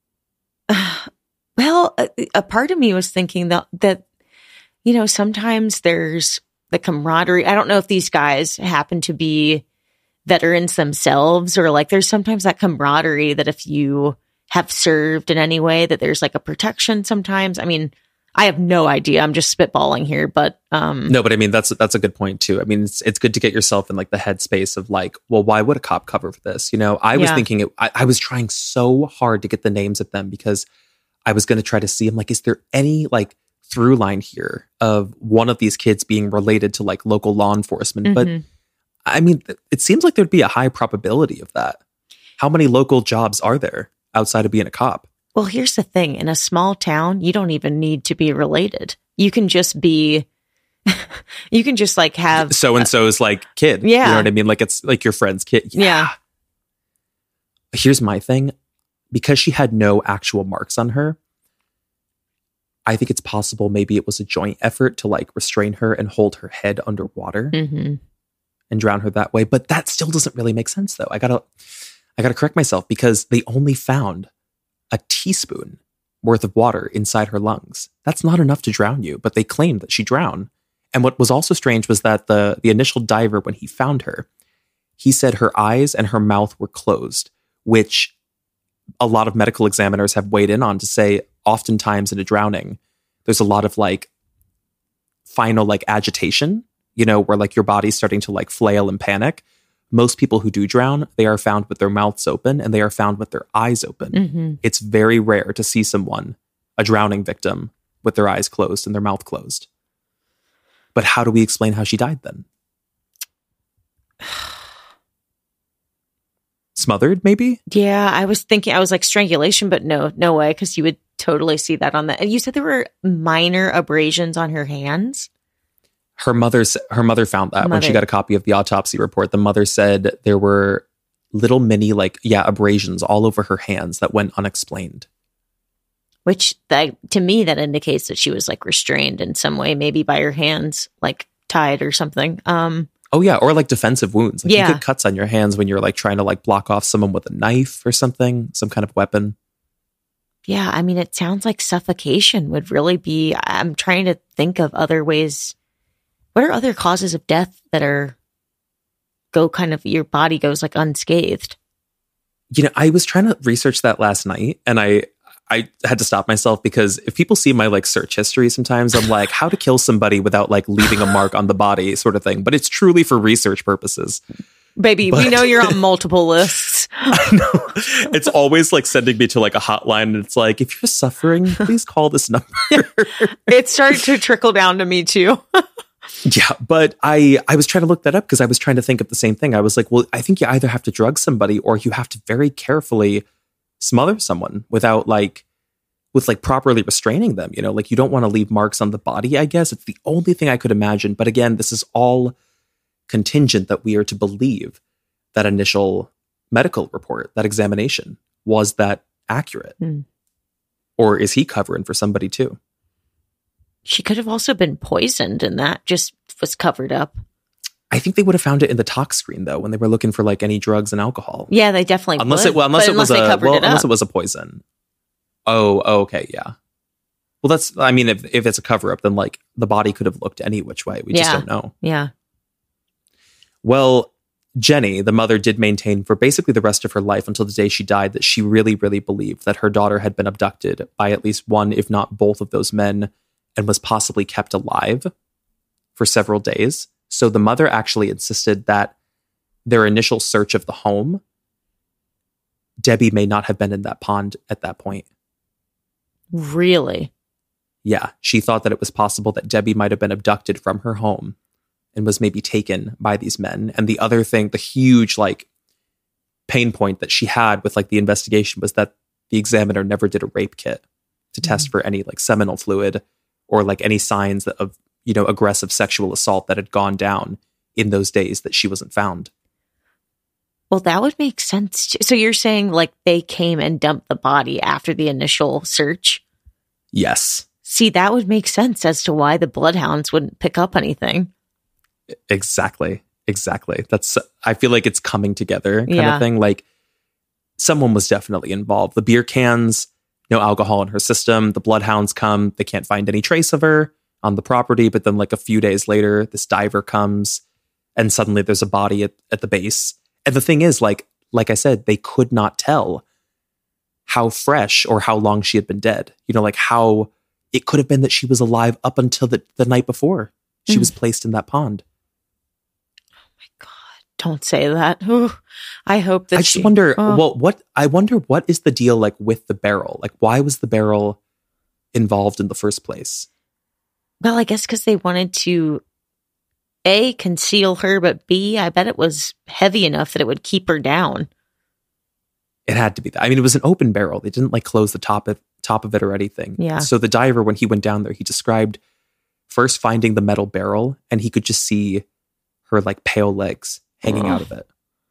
C: Well, a part of me was thinking that sometimes there's the camaraderie. I don't know if these guys happen to be veterans themselves, or like there's sometimes that camaraderie that if you have served in any way, that there's like a protection sometimes. I mean, I have no idea. I'm just spitballing here, but
B: no, but I mean that's a good point too. I mean, it's good to get yourself in like the headspace of like, well, why would a cop cover for this? I was thinking I was trying so hard to get the names of them because I was going to try to see, I'm like, is there any like through line here of one of these kids being related to like local law enforcement? But I mean, it seems like there'd be a high probability of that. How many local jobs are there outside of being a cop?
C: Well, here's the thing. In a small town, you don't even need to be related. You can just be, you can just like have
B: so-and-so's like kid.
C: Yeah.
B: You know what I mean? Like it's like your friend's kid.
C: Yeah.
B: Here's my thing. Because she had no actual marks on her, I think it's possible maybe it was a joint effort to like restrain her and hold her head underwater and drown her that way. But that still doesn't really make sense though. I gotta correct myself, because they only found a teaspoon worth of water inside her lungs. That's not enough to drown you, but they claimed that she drowned. And what was also strange was that the initial diver, when he found her, he said her eyes and her mouth were closed, which a lot of medical examiners have weighed in on to say oftentimes in a drowning, there's a lot of like final like agitation, where like your body's starting to like flail and panic. Most people who do drown, they are found with their mouths open and they are found with their eyes open. It's very rare to see someone a drowning victim with their eyes closed and their mouth closed. But how do we explain how she died then? Smothered, maybe?
C: Yeah, I was like strangulation, but no way, because you would totally see that on the. And you said there were minor abrasions on her hands.
B: Her mother found that when she got a copy of the autopsy report. The mother said there were little mini abrasions all over her hands that went unexplained.
C: Which to me that indicates that she was like restrained in some way, maybe by her hands, like tied or something.
B: Oh yeah, or like defensive wounds. Like
C: yeah.
B: You get cuts on your hands when you're like trying to like block off someone with a knife or something, some kind of weapon.
C: Yeah, I mean, it sounds like suffocation would really be. I'm trying to think of other ways. What are other causes of death that your body goes like unscathed?
B: You know, I was trying to research that last night, and I had to stop myself because if people see my like search history, sometimes I'm like, how to kill somebody without like leaving a mark on the body sort of thing. But it's truly for research purposes.
C: Baby, we know you're on multiple lists.
B: I know. It's always like sending me to like a hotline, and it's like, if you're suffering, please call this number.
C: It started to trickle down to me too.
B: Yeah, but I was trying to look that up because I was trying to think of the same thing. I was like, well, I think you either have to drug somebody or you have to very carefully smother someone with properly restraining them. You know, like you don't want to leave marks on the body, I guess. It's the only thing I could imagine. But again, this is all contingent that we are to believe that initial medical report, that examination, was that accurate? Or is he covering for somebody too?
C: She could have also been poisoned and that just was covered up.
B: I think they would have found it in the tox screen though, when they were looking for like any drugs and alcohol.
C: Yeah, they definitely
B: unless
C: would.
B: Unless it was a poison. Oh, okay, yeah. Well, if it's a cover up, then like the body could have looked any which way. We just don't know.
C: Yeah.
B: Well, Jenny, the mother, did maintain for basically the rest of her life until the day she died that she really, really believed that her daughter had been abducted by at least one, if not both of those men, and was possibly kept alive for several days. So the mother actually insisted that their initial search of the home, Debbie may not have been in that pond at that point.
C: Really?
B: Yeah. She thought that it was possible that Debbie might have been abducted from her home and was maybe taken by these men. And the other thing, the huge like pain point that she had with like the investigation was that the examiner never did a rape kit to test for any like seminal fluid or like any signs of, you know, aggressive sexual assault that had gone down in those days that she wasn't found.
C: Well, that would make sense. So you're saying like they came and dumped the body after the initial search?
B: Yes.
C: See, that would make sense as to why the bloodhounds wouldn't pick up anything.
B: Exactly. I feel like it's coming together kind of thing. Like someone was definitely involved. The beer cans, no alcohol in her system. The bloodhounds come. They can't find any trace of her on the property. But then like a few days later, this diver comes and suddenly there's a body at the base. And the thing is, like I said, they could not tell how fresh or how long she had been dead. You know, like how it could have been that she was alive up until the night before she was placed in that pond.
C: Oh my God. Don't say that. Ooh, I hope that
B: I just wonder, what is the deal like with the barrel? Like, why was the barrel involved in the first place?
C: Well, I guess because they wanted to A, conceal her, but B, I bet it was heavy enough that it would keep her down.
B: It had to be that. I mean, it was an open barrel. They didn't like close the top of it or anything.
C: Yeah.
B: So the diver, when he went down there, he described first finding the metal barrel and he could just see her like pale legs hanging out of it.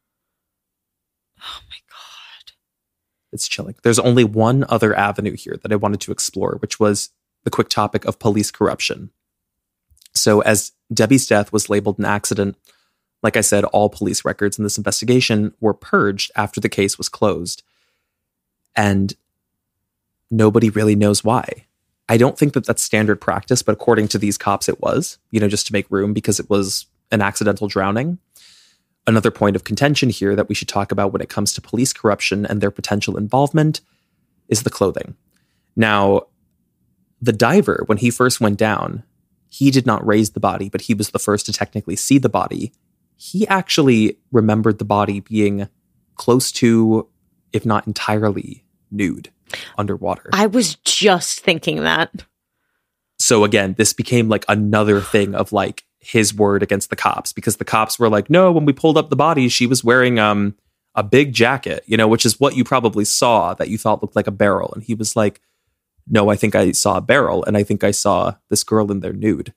C: Oh my God.
B: It's chilling. There's only one other avenue here that I wanted to explore, which was the quick topic of police corruption. So as Debbie's death was labeled an accident, like I said, all police records in this investigation were purged after the case was closed. And nobody really knows why. I don't think that that's standard practice, but according to these cops, it was, you know, just to make room because it was an accidental drowning. Another point of contention here that we should talk about when it comes to police corruption and their potential involvement is the clothing. Now, the diver, when he first went down, he did not raise the body, but he was the first to technically see the body. He actually remembered the body being close to, if not entirely, nude. underwater.
C: I was just thinking that.
B: So again, this became like another thing of like his word against the cops, because the cops were like, no, when we pulled up the body, she was wearing a big jacket, you know, which is what you probably saw that you thought looked like a barrel. And he was like, no, I think I saw a barrel, and I think I saw this girl in there nude.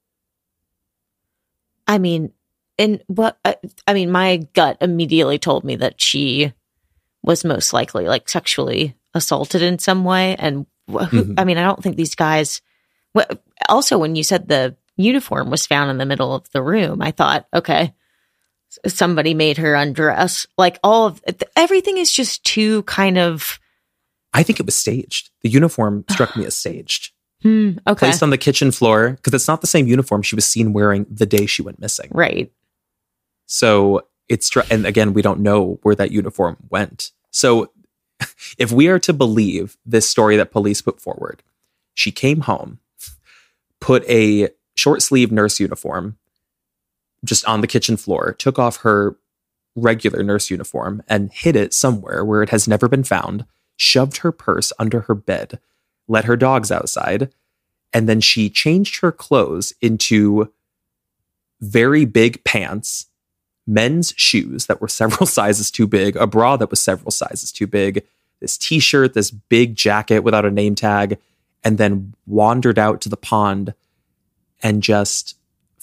C: I mean, my gut immediately told me that she was most likely like sexually assaulted in some way. And I mean, I don't think these guys. Also, when you said the uniform was found in the middle of the room, I thought, okay, somebody made her undress. Like everything is just too kind of.
B: I think it was staged. The uniform struck me as staged.
C: Okay.
B: Placed on the kitchen floor, because it's not the same uniform she was seen wearing the day she went missing.
C: Right.
B: So and again, we don't know where that uniform went. So if we are to believe this story that police put forward, she came home, put a short sleeve nurse uniform just on the kitchen floor, took off her regular nurse uniform and hid it somewhere where it has never been found, shoved her purse under her bed, let her dogs outside, and then she changed her clothes into very big pants, men's shoes that were several sizes too big, a bra that was several sizes too big, this t-shirt, this big jacket without a name tag, and then wandered out to the pond and just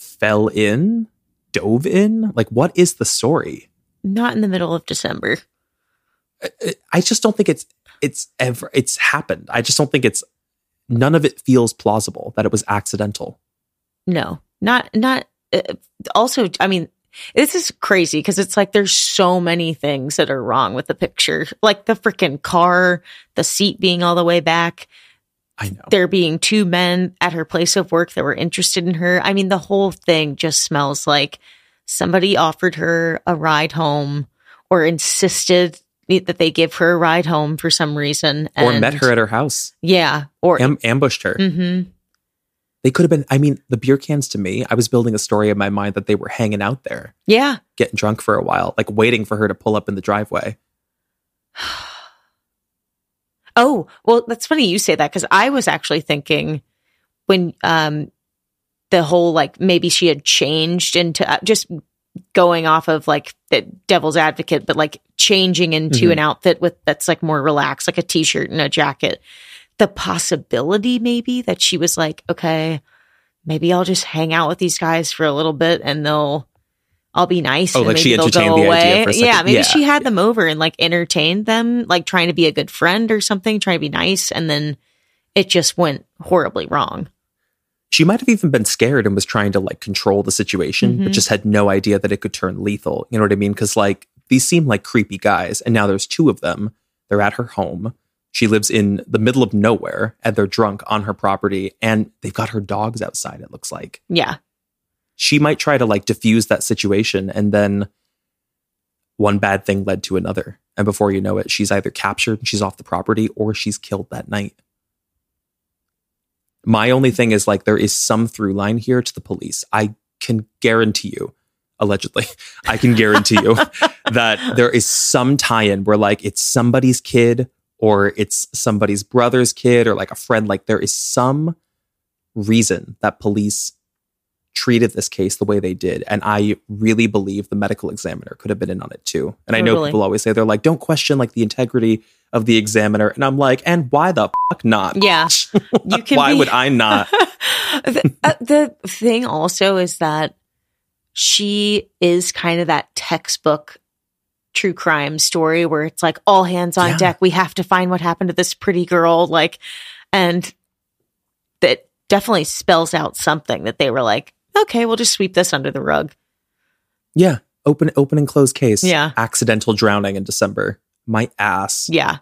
B: dove in. Like, what is the story?
C: Not in the middle of December.
B: I just don't think it's happened. I just don't think none of it feels plausible that it was accidental.
C: No, not, also, I mean, this is crazy because it's like there's so many things that are wrong with the picture. Like the freaking car, the seat being all the way back.
B: I know.
C: There being two men at her place of work that were interested in her. I mean, the whole thing just smells like somebody offered her a ride home or insisted that they give her a ride home for some reason.
B: Or met her at her house.
C: Yeah. Or
B: ambushed her.
C: Mm-hmm.
B: They could have been, I mean, the beer cans to me, I was building a story in my mind that they were hanging out there.
C: Yeah.
B: Getting drunk for a while, like waiting for her to pull up in the driveway.
C: Oh, well, that's funny you say that, because I was actually thinking when the whole, like, maybe she had changed into just going off of like the devil's advocate, but like changing into an outfit that's like more relaxed, like a t-shirt and a jacket. The possibility maybe that she was like, okay, maybe I'll just hang out with these guys for a little bit and I'll be nice.
B: Oh,
C: and
B: like
C: maybe
B: she entertained
C: they'll go
B: the
C: away.
B: idea for a second.
C: Yeah, maybe she had them over and like entertained them, like trying to be a good friend or something, trying to be nice. And then it just went horribly wrong.
B: She might have even been scared and was trying to like control the situation, but just had no idea that it could turn lethal. You know what I mean? Because like these seem like creepy guys. And now there's two of them. They're at her home. She lives in the middle of nowhere and they're drunk on her property and they've got her dogs outside, it looks like.
C: Yeah.
B: She might try to like diffuse that situation, and then one bad thing led to another. And before you know it, she's either captured and she's off the property or she's killed that night. My only thing is like there is some through line here to the police. I can guarantee you, allegedly, I can guarantee you that there is some tie-in where like it's somebody's kid or it's somebody's brother's kid or like a friend. Like there is some reason that police treated this case the way they did. And I really believe the medical examiner could have been in on it too. And I know people always say, they're like, don't question like the integrity of the examiner. And I'm like, and why the fuck not?
C: Yeah.
B: You can why would I not?
C: The thing also is that she is kind of that textbook true crime story where it's like all hands on deck. We have to find what happened to this pretty girl. Like, and that definitely spells out something that they were like, okay, we'll just sweep this under the rug.
B: Yeah. Open and close case.
C: Yeah.
B: Accidental drowning in December. My ass.
C: Yeah.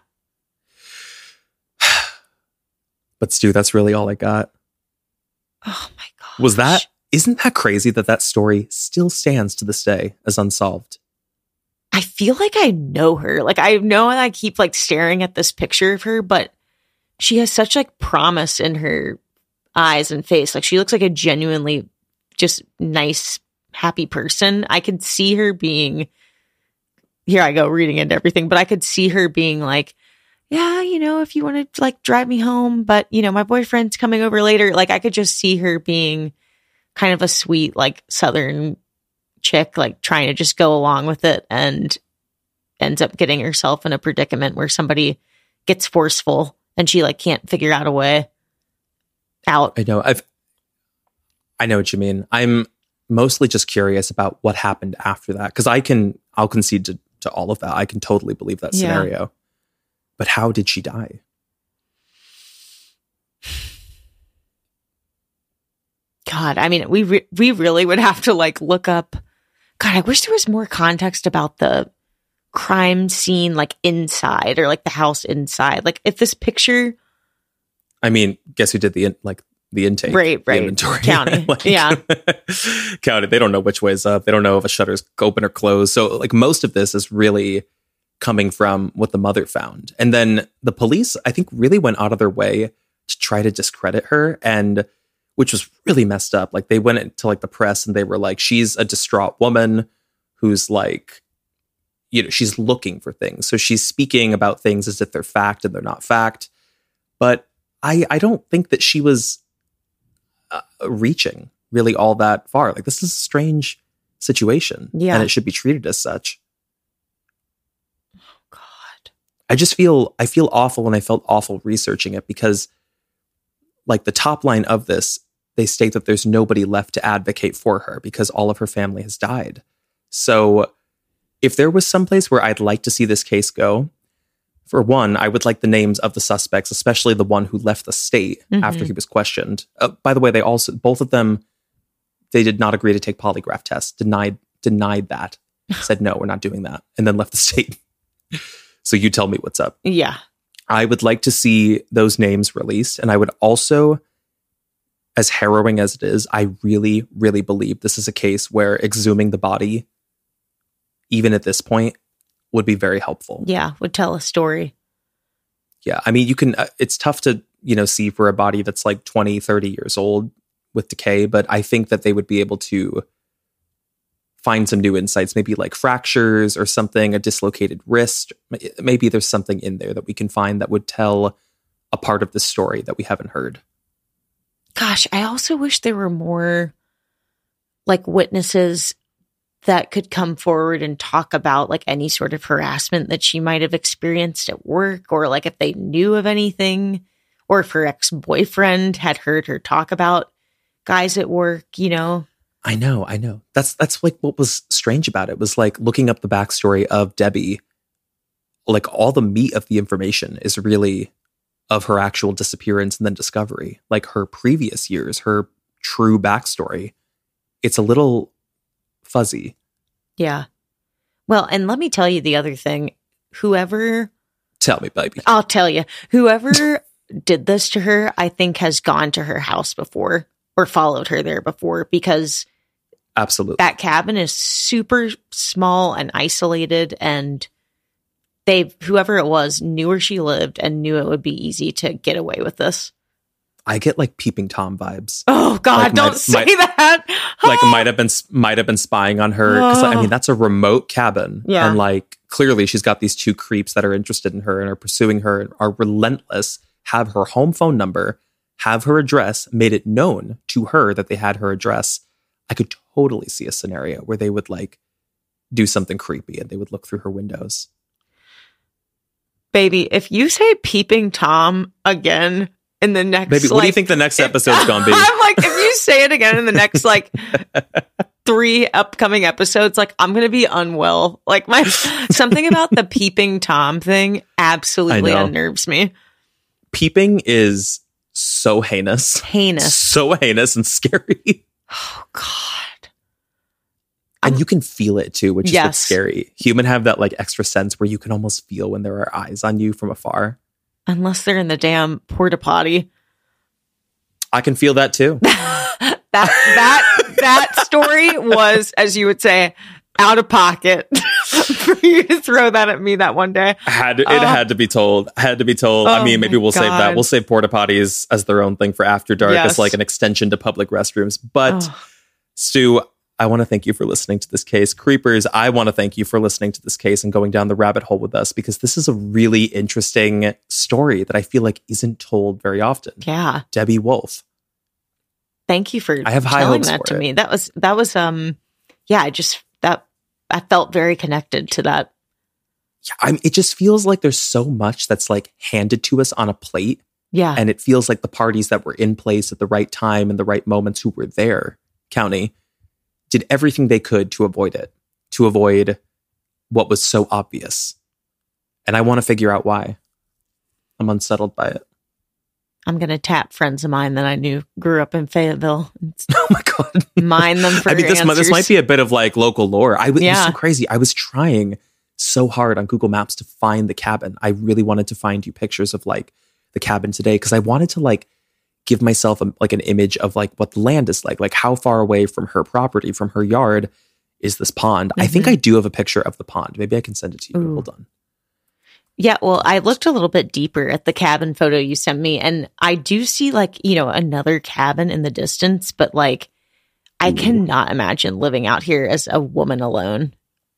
B: But Stu, that's really all I got.
C: Oh my gosh.
B: Isn't that crazy that story still stands to this day as unsolved?
C: I feel like I know her. Like I know I keep like staring at this picture of her, but she has such like promise in her eyes and face. Like she looks like a genuinely just nice, happy person. I could see her being, here I go reading into everything, but I could see her being like, yeah, if you want to like drive me home, but my boyfriend's coming over later. Like I could just see her being kind of a sweet, like Southern chick, like trying to just go along with it, and ends up getting herself in a predicament where somebody gets forceful and she like can't figure out a way out.
B: I know what you mean. I'm mostly just curious about what happened after that, because I'll concede to all of that. I can totally believe that scenario. Yeah. But how did she die?
C: God, I mean, we really would have to like look up. God, I wish there was more context about the crime scene, like inside, or like the house inside. Like if this picture.
B: I mean, guess who did the intake?
C: Right.
B: The inventory.
C: County.
B: Like,
C: yeah.
B: County. They don't know which way's up. They don't know if a shutter's open or closed. So like most of this is really coming from what the mother found. And then the police, I think, really went out of their way to try to discredit her, and which was really messed up. Like they went into like the press and they were like, she's a distraught woman who's like, she's looking for things. So she's speaking about things as if they're fact and they're not fact. But I don't think that she was reaching really all that far. Like this is a strange situation.
C: Yeah.
B: And it should be treated as such. I feel awful, and I felt awful researching it because like the top line of this, they state that there's nobody left to advocate for her because all of her family has died. So if there was someplace where I'd like to see this case go, for one, I would like the names of the suspects, especially the one who left the state after he was questioned. By the way, both of them, they did not agree to take polygraph tests, denied that, said, no, we're not doing that, and then left the state. So you tell me what's up.
C: Yeah.
B: I would like to see those names released. And I would also, as harrowing as it is, I really, really believe this is a case where exhuming the body, even at this point, would be very helpful.
C: Yeah, would tell a story.
B: Yeah, I mean, you can, it's tough to, see for a body that's like 20, 30 years old with decay, but I think that they would be able to find some new insights, maybe like fractures or something, a dislocated wrist. Maybe there's something in there that we can find that would tell a part of the story that we haven't heard.
C: Gosh, I also wish there were more like witnesses that could come forward and talk about like any sort of harassment that she might have experienced at work, or like if they knew of anything, or if her ex-boyfriend had heard her talk about guys at work,
B: I know. That's like what was strange about it was like looking up the backstory of Debbie. Like all the meat of the information is really of her actual disappearance and then discovery. Like her previous years, her true backstory. It's a little fuzzy.
C: Yeah. Well, and let me tell you the other thing.
B: Tell me, baby.
C: I'll tell you. Whoever did this to her, I think has gone to her house before or followed her there before, because
B: absolutely
C: that cabin is super small and isolated, and whoever it was knew where she lived and knew it would be easy to get away with this.
B: I get like Peeping Tom vibes.
C: Oh God, like don't say that.
B: Like might have been spying on her, because I mean that's a remote cabin, and like clearly she's got these two creeps that are interested in her and are pursuing her and are relentless. Have her home phone number, have her address, made it known to her that they had her address. I could totally see a scenario where they would like do something creepy and they would look through her windows.
C: Baby, if you say Peeping Tom again in the next,
B: baby, what do you think the next episode's gonna be?
C: I'm like, if you say it again in the next like 3 upcoming episodes, like I'm gonna be unwell. Like something about the Peeping Tom thing absolutely unnerves me.
B: Peeping is so heinous, so heinous and scary.
C: Oh God.
B: And you can feel it too, which is what's scary. Human have that like extra sense where you can almost feel when there are eyes on you from afar.
C: Unless they're in the damn porta potty.
B: I can feel that too.
C: that story was, as you would say, out of pocket for you to throw that at me that one day.
B: It had to be told. I mean, maybe we'll save that. We'll save porta potties as their own thing for After Dark as like an extension to public restrooms. But Stu, I want to thank you for listening to this case. Creepers, I want to thank you for listening to this case and going down the rabbit hole with us, because this is a really interesting story that I feel like isn't told very often.
C: Yeah.
B: Debbie Wolf.
C: Thank you for
B: I have high
C: telling
B: hopes
C: that
B: for
C: to
B: it.
C: me. That was I felt very connected to that.
B: Yeah, it just feels like there's so much that's like handed to us on a plate.
C: Yeah.
B: And it feels like the parties that were in place at the right time and the right moments who were there, County, did everything they could to avoid it, to avoid what was so obvious. And I want to figure out why. I'm unsettled by it.
C: I'm going to tap friends of mine that I knew grew up in Fayetteville.
B: Oh my God.
C: Mine them for
B: this might be a bit of like local lore. It was so crazy. I was trying so hard on Google Maps to find the cabin. I really wanted to find you pictures of like the cabin today, because I wanted to like give myself an image of like what the land is like how far away from her property, from her yard is this pond. I think I do have a picture of the pond. Maybe I can send it to you.
C: Ooh.
B: Hold on.
C: Yeah, well, I looked a little bit deeper at the cabin photo you sent me, and I do see like, another cabin in the distance, but like I cannot imagine living out here as a woman alone.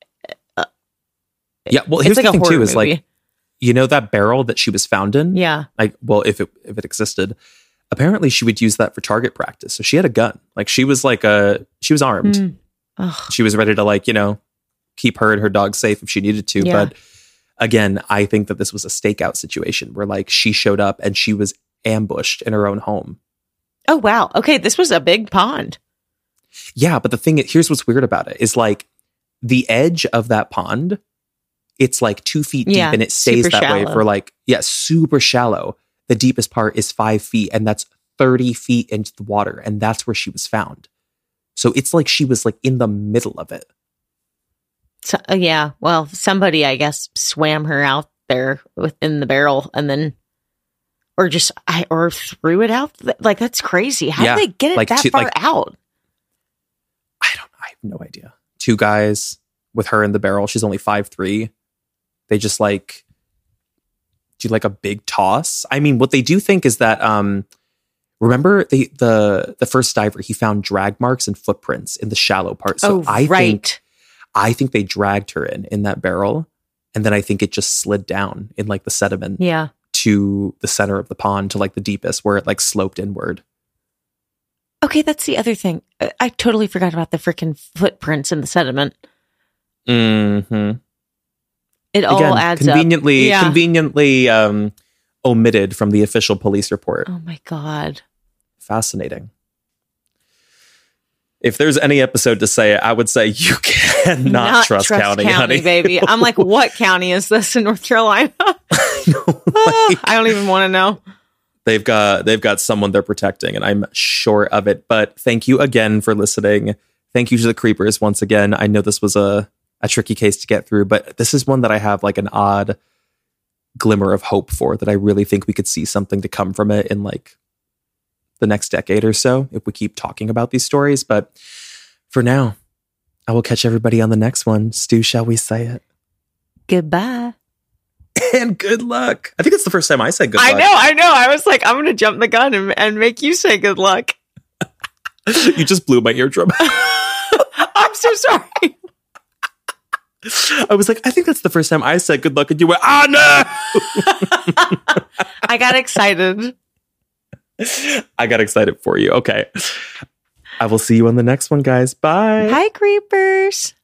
B: Yeah, well, here's
C: like
B: the thing too, is
C: movie.
B: like, that barrel that she was found in?
C: Yeah.
B: Like, well, if it existed, apparently she would use that for target practice. So she had a gun. Like she was armed. She was ready to like, keep her and her dog safe if she needed to.
C: Yeah.
B: But again, I think that this was a stakeout situation where like she showed up and she was ambushed in her own home.
C: Oh, wow. Okay. This was a big pond.
B: Yeah. But the thing, here's what's weird about it is like the edge of that pond, it's like 2 feet deep and it stays that way for like, super shallow. The deepest part is 5 feet and that's 30 feet into the water. And that's where she was found. So it's like she was like in the middle of it.
C: So, yeah. Well, somebody, I guess, swam her out there within the barrel and then, or threw it out. Like, that's crazy. How did they get it like that far out?
B: I have no idea. 2 guys with her in the barrel. She's only 5'3". They just like do like a big toss. I mean, what they do think is that, remember the first diver, he found drag marks and footprints in the shallow part. So I think they dragged her in that barrel. And then I think it just slid down in like the sediment to the center of the pond, to like the deepest where it like sloped inward.
C: Okay. That's the other thing. I totally forgot about the freaking footprints in the sediment.
B: Mm-hmm.
C: It all adds
B: conveniently, up. Conveniently omitted from the official police report.
C: Oh my God.
B: Fascinating. If there's any episode to say it, I would say you cannot trust county, honey.
C: Baby. I'm like, what county is this in North Carolina? I don't even want to know.
B: They've got someone they're protecting, and I'm sure of it. But thank you again for listening. Thank you to the Creepers once again. I know this was a tricky case to get through, but this is one that I have like an odd glimmer of hope for, that I really think we could see something to come from it in like the next decade or so if we keep talking about these stories. But for now, I will catch everybody on the next one. Stu, shall we say it?
C: Goodbye.
B: And good luck. I think it's the first time I said good luck.
C: I know. I was like, I'm going to jump the gun and make you say good luck.
B: You just blew my eardrum.
C: I'm so sorry.
B: I was like, I think that's the first time I said good luck, and you went, oh no!
C: I got excited.
B: I got excited for you. Okay. I will see you on the next one, guys. Bye.
C: Hi, Creepers.